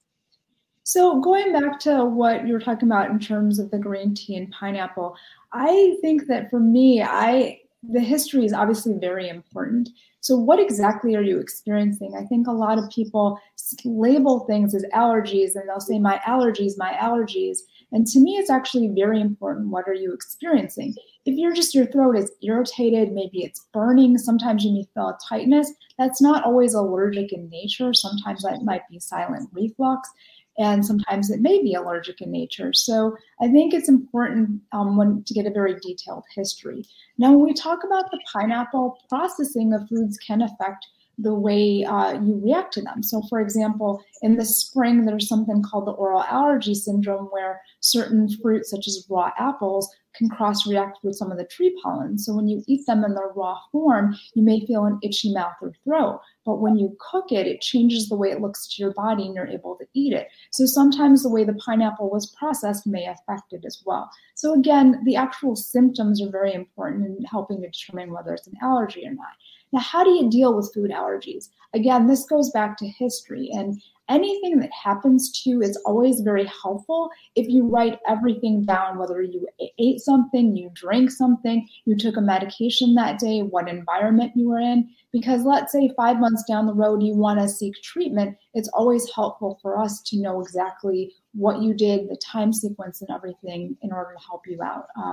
So going back to what you were talking about in terms of the green tea and pineapple, I think that for me, I the history is obviously very important. So what exactly are you experiencing? I think a lot of people label things as allergies, and they'll say my allergies, my allergies. And to me, it's actually very important. What are you experiencing? If you're just, your throat is irritated, maybe it's burning, sometimes you may feel a tightness, that's not always allergic in nature. Sometimes that might be silent reflux, and sometimes it may be allergic in nature. So I think it's important um, when, to get a very detailed history. Now, when we talk about the pineapple, processing of foods can affect the way uh, you react to them. So for example, in the spring, there's something called the oral allergy syndrome, where certain fruits, such as raw apples, can cross-react with some of the tree pollen. So when you eat them in their raw form, you may feel an itchy mouth or throat. But when you cook it, it changes the way it looks to your body and you're able to eat it. So sometimes the way the pineapple was processed may affect it as well. So again, the actual symptoms are very important in helping to determine whether it's an allergy or not. Now, how do you deal with food allergies? Again, this goes back to history, and anything that happens to you is always very helpful if you write everything down, whether you ate something, you drank something, you took a medication that day, what environment you were in. Because let's say five months down the road, you want to seek treatment, it's always helpful for us to know exactly what you did, the time sequence and everything in order to help you out. Uh,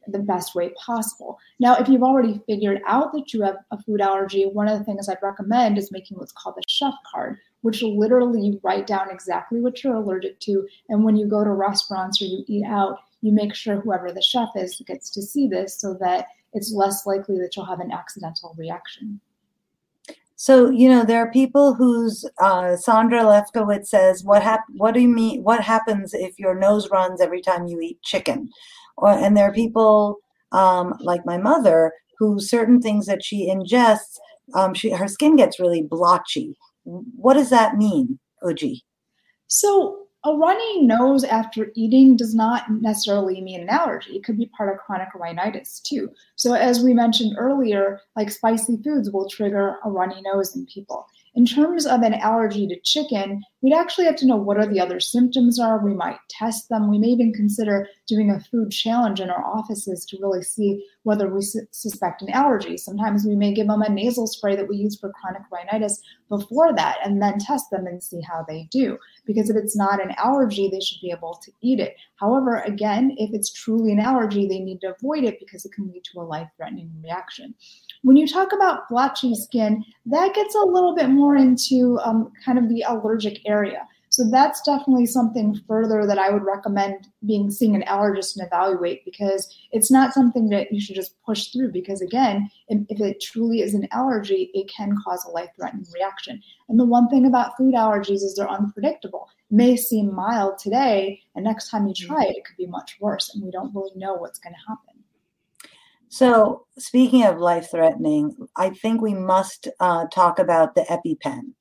the best way possible. Now, if you've already figured out that you have a food allergy, one of the things I'd recommend is making what's called a chef card, which literally you write down exactly what you're allergic to. And when you go to restaurants or you eat out, you make sure whoever the chef is gets to see this so that it's less likely that you'll have an accidental reaction. So, you know, there are people whose uh, Sandra Lefkowitz says, what hap- What do you mean? What happens if your nose runs every time you eat chicken? Or, and there are people um, like my mother who certain things that she ingests, um, she, her skin gets really blotchy. What does that mean, Uji? So a runny nose after eating does not necessarily mean an allergy. It could be part of chronic rhinitis too. So as we mentioned earlier, like spicy foods will trigger a runny nose in people. In terms of an allergy to chicken, we'd actually have to know what are the other symptoms are. We might test them. We may even consider doing a food challenge in our offices to really see whether we su- suspect an allergy. Sometimes we may give them a nasal spray that we use for chronic rhinitis before that and then test them and see how they do. Because if it's not an allergy, they should be able to eat it. However, again, if it's truly an allergy, they need to avoid it because it can lead to a life-threatening reaction. When you talk about blotchy skin, that gets a little bit more into um, kind of the allergic area. So that's definitely something further that I would recommend being seeing an allergist and evaluate, because it's not something that you should just push through, because again, if, if it truly is an allergy, it can cause a life-threatening reaction. And the one thing about food allergies is they're unpredictable. It may seem mild today, and next time you try it, it could be much worse, and we don't really know what's going to happen. So speaking of life-threatening, I think we must uh, talk about the EpiPen.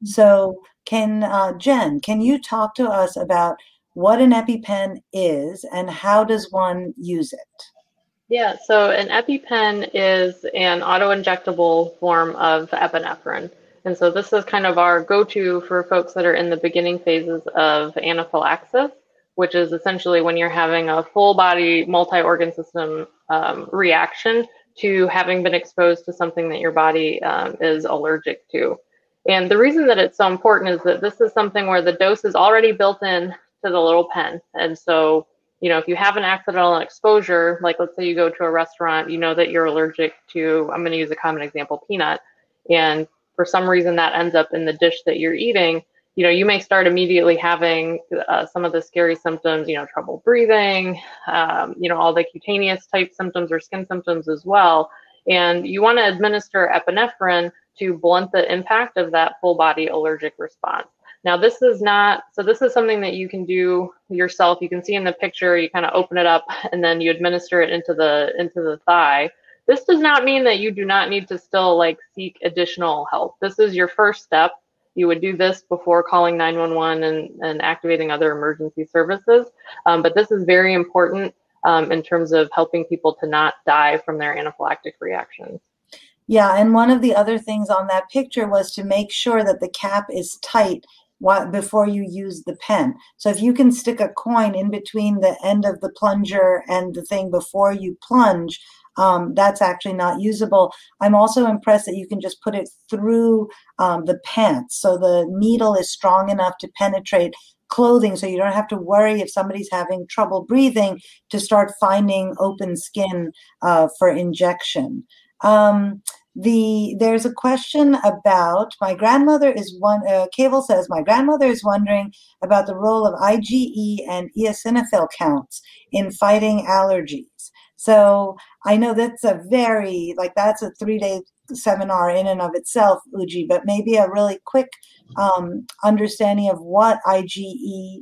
So can uh, Jen, can you talk to us about what an EpiPen is and how does one use it? Yeah, so an EpiPen is an auto-injectable form of epinephrine. And so this is kind of our go-to for folks that are in the beginning phases of anaphylaxis, which is essentially when you're having a full body multi-organ system um, reaction to having been exposed to something that your body um, is allergic to. And the reason that it's so important is that this is something where the dose is already built in to the little pen. And so, you know, if you have an accidental exposure, like let's say you go to a restaurant, you know that you're allergic to, I'm going to use a common example, peanut. And for some reason that ends up in the dish that you're eating, you know, you may start immediately having uh, some of the scary symptoms, you know, trouble breathing, um, you know, all the cutaneous type symptoms or skin symptoms as well. And you want to administer epinephrine to blunt the impact of that full body allergic response. Now, this is not, so this is something that you can do yourself. You can see in the picture, you kind of open it up and then you administer it into the, into the thigh. This does not mean that you do not need to still like seek additional help. This is your first step. You would do this before calling nine one one and, and activating other emergency services. Um, but this is very important um, in terms of helping people to not die from their anaphylactic reactions. Yeah, and one of the other things on that picture was to make sure that the cap is tight while, before you use the pen. So if you can stick a coin in between the end of the plunger and the thing before you plunge, Um, that's actually not usable. I'm also impressed that you can just put it through um, the pants. So the needle is strong enough to penetrate clothing, so you don't have to worry if somebody's having trouble breathing to start finding open skin uh, for injection. Um, the there's a question about, my grandmother is one, uh, Cable says, my grandmother is wondering about the role of IgE and eosinophil counts in fighting allergies. So I know that's a very, like that's a three-day seminar in and of itself, Uji, but maybe a really quick um, understanding of what IgE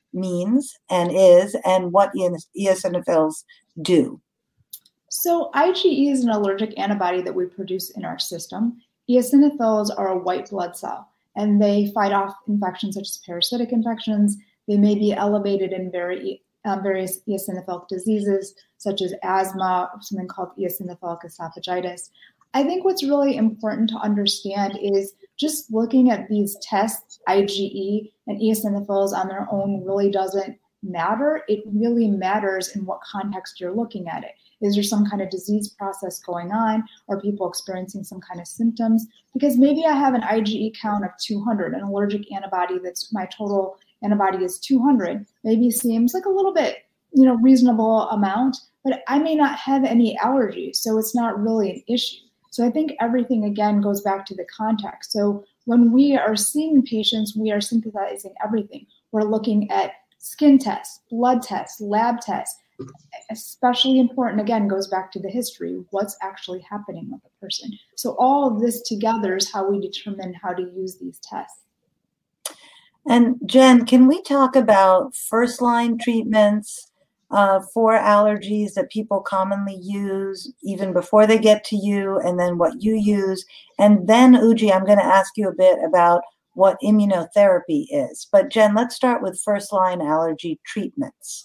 means and is and what eosinophils do. So IgE is an allergic antibody that we produce in our system. Eosinophils are a white blood cell, and they fight off infections such as parasitic infections. They may be elevated in very Um, various eosinophilic diseases, such as asthma, something called eosinophilic esophagitis. I think what's really important to understand is just looking at these tests, IgE and eosinophils on their own really doesn't matter. It really matters in what context you're looking at it. Is there some kind of disease process going on? Are people experiencing some kind of symptoms? Because maybe I have an IgE count of two hundred, an allergic antibody that's my total antibody is two hundred, maybe seems like a little bit you know, reasonable amount, but I may not have any allergies, so it's not really an issue. So I think everything, again, goes back to the context. So when we are seeing patients, we are synthesizing everything. We're looking at skin tests, blood tests, lab tests. Especially important, again, goes back to the history, what's actually happening with the person. So all of this together is how we determine how to use these tests. And Jen, can we talk about first-line treatments uh, for allergies that people commonly use even before they get to you, and then what you use? And then, Uji, I'm going to ask you a bit about what immunotherapy is. But Jen, let's start with first-line allergy treatments.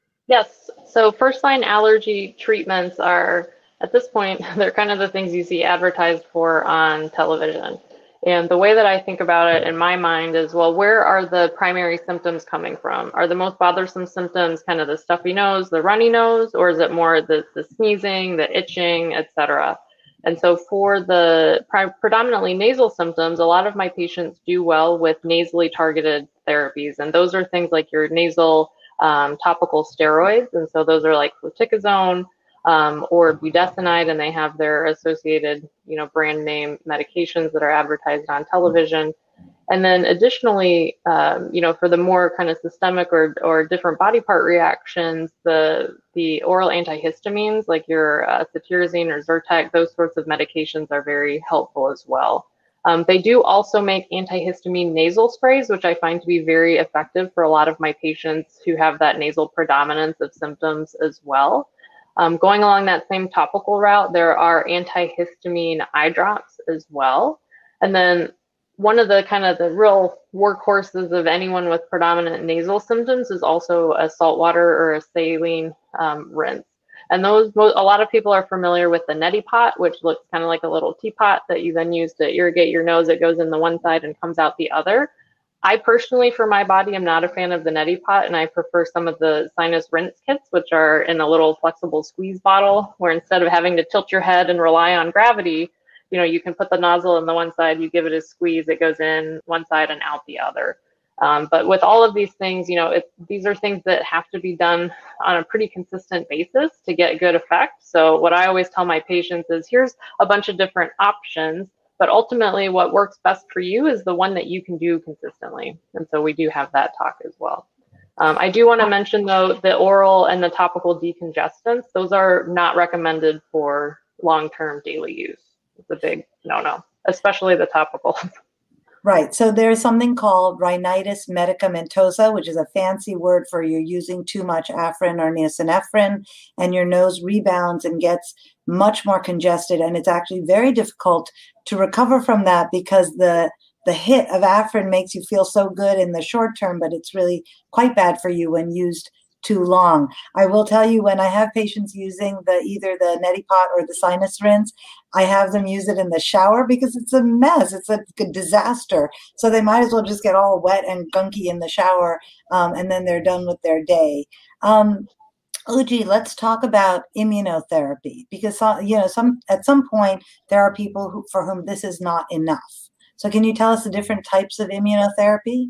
Yes. So first line allergy treatments are, at this point, they're kind of the things you see advertised for on television. And the way that I think about it in my mind is, well, where are the primary symptoms coming from? Are the most bothersome symptoms kind of the stuffy nose, the runny nose, or is it more the, the sneezing, the itching, et cetera? And so for the pre- predominantly nasal symptoms, a lot of my patients do well with nasally targeted therapies. And those are things like your nasal Um, topical steroids, and so those are like fluticasone um, or budesonide, and they have their associated, you know, brand name medications that are advertised on television. And then additionally, um, you know, for the more kind of systemic or or different body part reactions, the the oral antihistamines like your uh, cetirizine or Zyrtec, those sorts of medications are very helpful as well. Um, they do also make antihistamine nasal sprays, which I find to be very effective for a lot of my patients who have that nasal predominance of symptoms as well. Um, going along that same topical route, there are antihistamine eye drops as well. And then one of the kind of the real workhorses of anyone with predominant nasal symptoms is also a saltwater or a saline um, rinse. And those, a lot of people are familiar with the neti pot, which looks kind of like a little teapot that you then use to irrigate your nose. It goes in the one side and comes out the other. I personally, for my body, am not a fan of the neti pot, and I prefer some of the sinus rinse kits, which are in a little flexible squeeze bottle, where instead of having to tilt your head and rely on gravity, you know, you can put the nozzle on the one side, you give it a squeeze, it goes in one side and out the other. Um, but with all of these things, you know, it, these are things that have to be done on a pretty consistent basis to get good effect. So what I always tell my patients is, here's a bunch of different options, but ultimately what works best for you is the one that you can do consistently. And so we do have that talk as well. Um, I do want to mention, though, the oral and the topical decongestants, those are not recommended for long-term daily use. It's a big no-no, especially the topicals. Right. So there's something called rhinitis medicamentosa, which is a fancy word for you're using too much Afrin or Nisonephrine, and your nose rebounds and gets much more congested. And it's actually very difficult to recover from that because the the hit of Afrin makes you feel so good in the short term, but it's really quite bad for you when used too long. I will tell you, when I have patients using the either the neti pot or the sinus rinse, I have them use it in the shower because it's a mess. It's a disaster. So they might as well just get all wet and gunky in the shower, um, and then they're done with their day. Um, Uji, let's talk about immunotherapy, because you know, some at some point there are people who, for whom this is not enough. So can you tell us the different types of immunotherapy?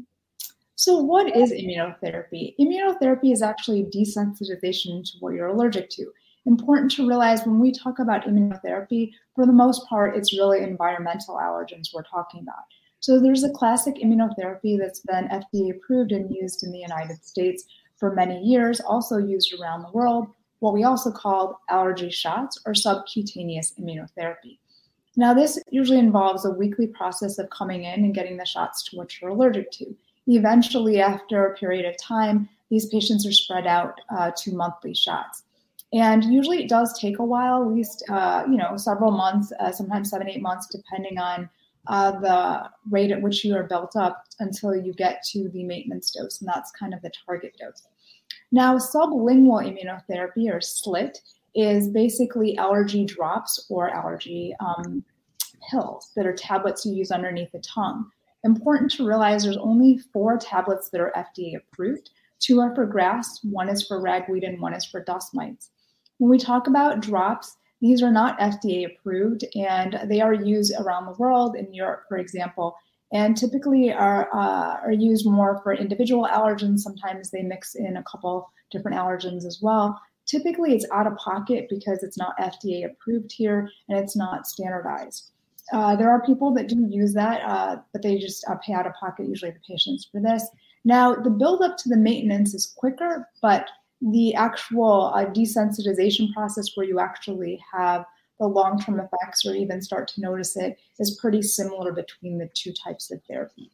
So what is immunotherapy? Immunotherapy is actually desensitization to what you're allergic to. Important to realize when we talk about immunotherapy, for the most part, it's really environmental allergens we're talking about. So there's a classic immunotherapy that's been F D A approved and used in the United States for many years, also used around the world, what we also call allergy shots or subcutaneous immunotherapy. Now, this usually involves a weekly process of coming in and getting the shots to what you're allergic to. Eventually, after a period of time, these patients are spread out uh, to monthly shots. And usually it does take a while, at least, uh, you know, several months, uh, sometimes seven, eight months, depending on uh, the rate at which you are built up until you get to the maintenance dose. And that's kind of the target dose. Now, sublingual immunotherapy, or SLIT, is basically allergy drops or allergy um, pills that are tablets you use underneath the tongue. Important to realize there's only four tablets that are F D A approved. Two are for grass, one is for ragweed, and one is for dust mites. When we talk about drops, these are not F D A approved, and they are used around the world, in Europe, for example, and typically are uh, are used more for individual allergens. Sometimes they mix in a couple different allergens as well. Typically, it's out of pocket because it's not F D A approved here and it's not standardized. Uh, there are people that do use that, uh, but they just uh, pay out of pocket, usually the patients, for this. Now, the buildup to the maintenance is quicker, but the actual uh, desensitization process where you actually have the long-term effects or even start to notice it is pretty similar between the two types of therapy.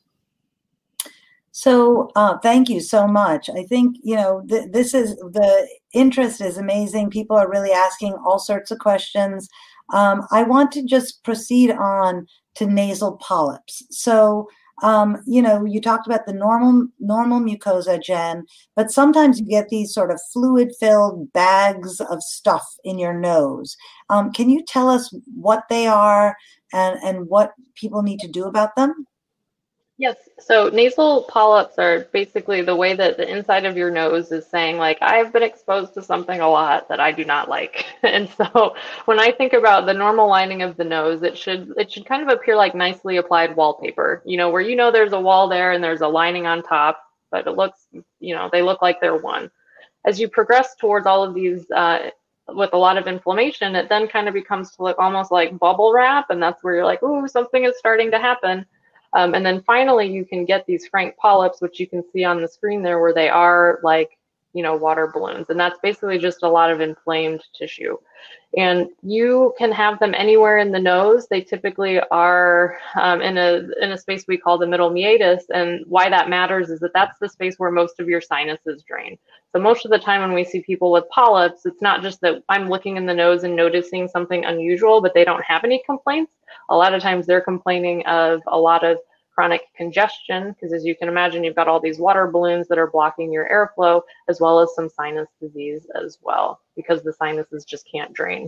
So uh, thank you so much. I think, you know, th- this is, the interest is amazing. People are really asking all sorts of questions. Um, I want to just proceed on to nasal polyps. So, um, you know, you talked about the normal normal mucosa, Jen, but sometimes you get these sort of fluid-filled bags of stuff in your nose. Um, can you tell us what they are and, and what people need to do about them? Yes, so nasal polyps are basically the way that the inside of your nose is saying, like, I've been exposed to something a lot that I do not like. And so when I think about the normal lining of the nose, it should it should kind of appear like nicely applied wallpaper, you know, where you know there's a wall there and there's a lining on top, but it looks, you know, they look like they're one. As you progress towards all of these uh, with a lot of inflammation, it then kind of becomes to look almost like bubble wrap, and that's where you're like, ooh, something is starting to happen. Um, and then finally, you can get these frank polyps, which you can see on the screen there, where they are like, you know, water balloons. And that's basically just a lot of inflamed tissue. And you can have them anywhere in the nose. They typically are um, in a in a space we call the middle meatus. And why that matters is that that's the space where most of your sinuses drain. So most of the time when we see people with polyps, it's not just that I'm looking in the nose and noticing something unusual, but they don't have any complaints. A lot of times they're complaining of a lot of chronic congestion, because as you can imagine, you've got all these water balloons that are blocking your airflow, as well as some sinus disease as well, because the sinuses just can't drain.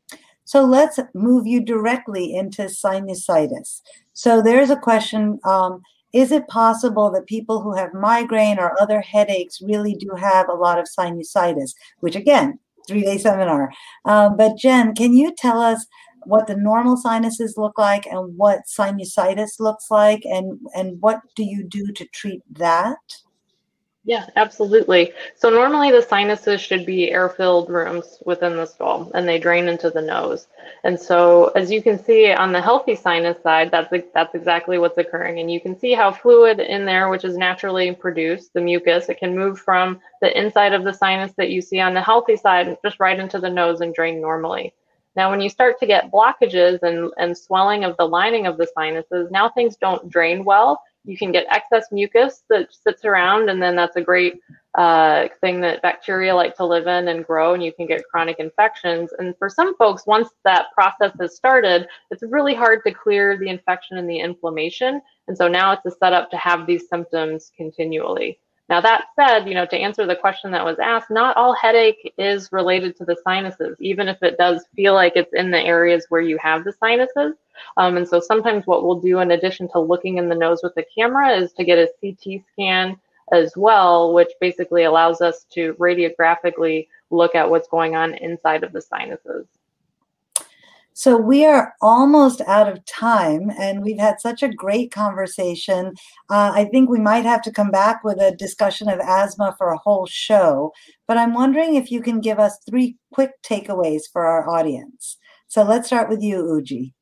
So let's move you directly into sinusitis. So there's a question, um, is it possible that people who have migraine or other headaches really do have a lot of sinusitis, which again, three-day seminar. Um, but Jen, can you tell us what the normal sinuses look like and what sinusitis looks like, and, and what do you do to treat that? Yeah, absolutely. So normally the sinuses should be air-filled rooms within the skull, and they drain into the nose. And so as you can see on the healthy sinus side, that's, that's exactly what's occurring. And you can see how fluid in there, which is naturally produced, the mucus, it can move from the inside of the sinus that you see on the healthy side just right into the nose and drain normally. Now, when you start to get blockages and, and swelling of the lining of the sinuses, now things don't drain well. You can get excess mucus that sits around, and then that's a great uh, thing that bacteria like to live in and grow, and you can get chronic infections. And for some folks, once that process has started, it's really hard to clear the infection and the inflammation. And so now it's a setup to have these symptoms continually. Now, that said, you know, to answer the question that was asked, not all headache is related to the sinuses, even if it does feel like it's in the areas where you have the sinuses. Um, and so sometimes what we'll do in addition to looking in the nose with the camera is to get a C T scan as well, which basically allows us to radiographically look at what's going on inside of the sinuses. So we are almost out of time, and we've had such a great conversation. Uh, I think we might have to come back with a discussion of asthma for a whole show, but I'm wondering if you can give us three quick takeaways for our audience. So let's start with you, Uji.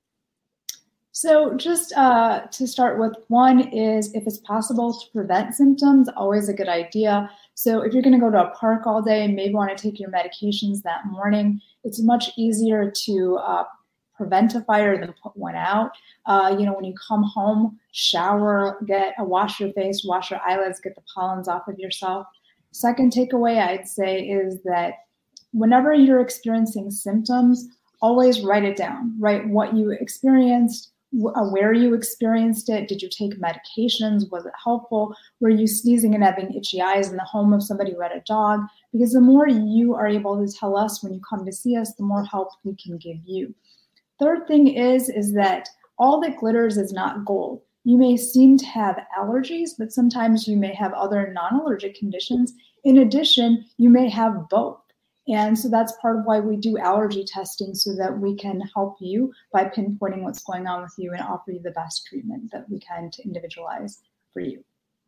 So just uh, to start with, one is if it's possible to prevent symptoms, always a good idea. So if you're going to go to a park all day and maybe want to take your medications that morning, it's much easier to uh, prevent a fire than put one out. Uh, you know, when you come home, shower, get a wash your face, wash your eyelids, get the pollens off of yourself. Second takeaway I'd say is that whenever you're experiencing symptoms, always write it down. Write what you experienced, where you experienced it. Did you take medications? Was it helpful? Were you sneezing and having itchy eyes in the home of somebody who had a dog? Because the more you are able to tell us when you come to see us, the more help we can give you. Third thing is, is that all that glitters is not gold. You may seem to have allergies, but sometimes you may have other non-allergic conditions. In addition, you may have both. And so that's part of why we do allergy testing, so that we can help you by pinpointing what's going on with you and offer you the best treatment that we can to individualize for you.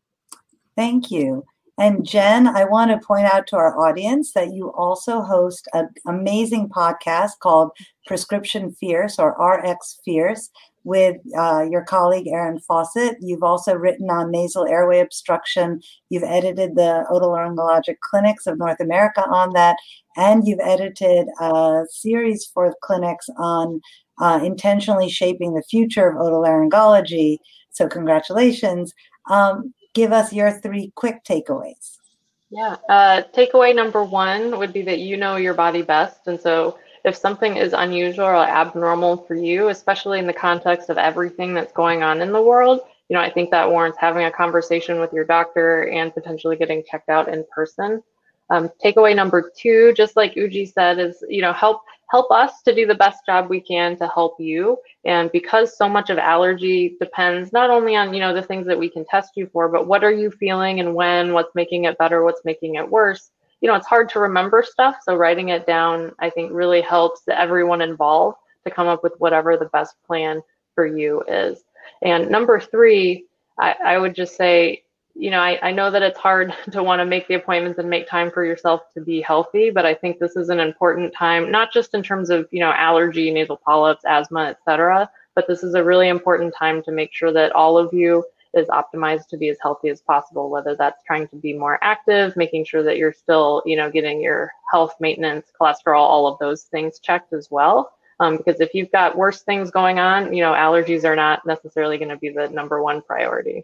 Thank you. And Jen, I want to point out to our audience that you also host an amazing podcast called Prescription Fierce, or R X Fierce, with uh, your colleague Erin Fawcett. You've also written on nasal airway obstruction. You've edited the Otolaryngologic Clinics of North America on that, and you've edited a series for clinics on uh, intentionally shaping the future of otolaryngology. So congratulations. Um, give us your three quick takeaways. Yeah, uh, takeaway number one would be that you know your body best. And so if something is unusual or abnormal for you, especially in the context of everything that's going on in the world, you know, I think that warrants having a conversation with your doctor and potentially getting checked out in person. Um, takeaway number two, just like Uji said, is, you know, help help us to do the best job we can to help you. And because so much of allergy depends not only on, you know, the things that we can test you for, but what are you feeling and when, what's making it better, what's making it worse. You know, it's hard to remember stuff. So writing it down, I think, really helps everyone involved to come up with whatever the best plan for you is. And number three, I, I would just say, you know, I, I know that it's hard to want to make the appointments and make time for yourself to be healthy, but I think this is an important time, not just in terms of, you know, allergy, nasal polyps, asthma, et cetera, but this is a really important time to make sure that all of you is optimized to be as healthy as possible, whether that's trying to be more active, making sure that you're still, you know, getting your health maintenance, cholesterol, all of those things checked as well. Um, because if you've got worse things going on, you know, allergies are not necessarily going to be the number one priority.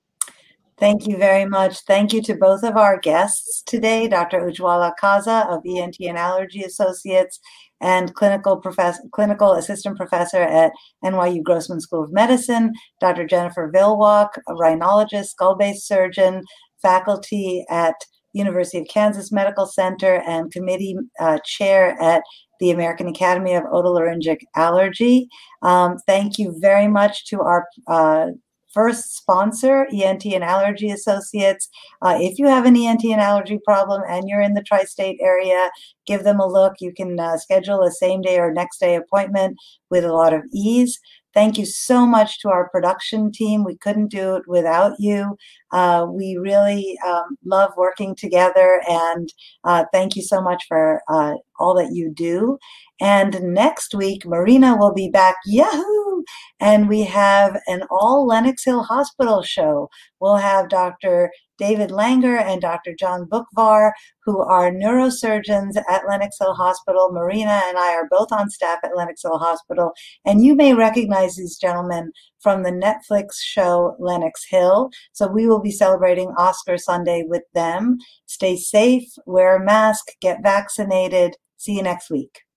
Thank you very much. Thank you to both of our guests today, Doctor Ujwala Kaza of E N T and Allergy Associates and clinical professor, clinical assistant professor at N Y U Grossman School of Medicine, Doctor Jennifer Vilwalk, a rhinologist, skull-base surgeon, faculty at University of Kansas Medical Center, and committee uh, chair at the American Academy of Otolaryngologic Allergy. Um, thank you very much to our uh, first sponsor, E N T and Allergy Associates. Uh, if you have an E N T and allergy problem and you're in the tri-state area, give them a look. You can uh, schedule a same day or next day appointment with a lot of ease. Thank you so much to our production team. We couldn't do it without you. Uh, we really um, love working together, and uh, thank you so much for uh, all that you do. And next week, Marina will be back, yahoo! And we have an all Lenox Hill Hospital show. We'll have Doctor David Langer and Doctor John Bookvar, who are neurosurgeons at Lenox Hill Hospital. Marina and I are both on staff at Lenox Hill Hospital, and you may recognize these gentlemen from the Netflix show Lenox Hill. So we will be celebrating Oscar Sunday with them. Stay safe, wear a mask, get vaccinated. See you next week.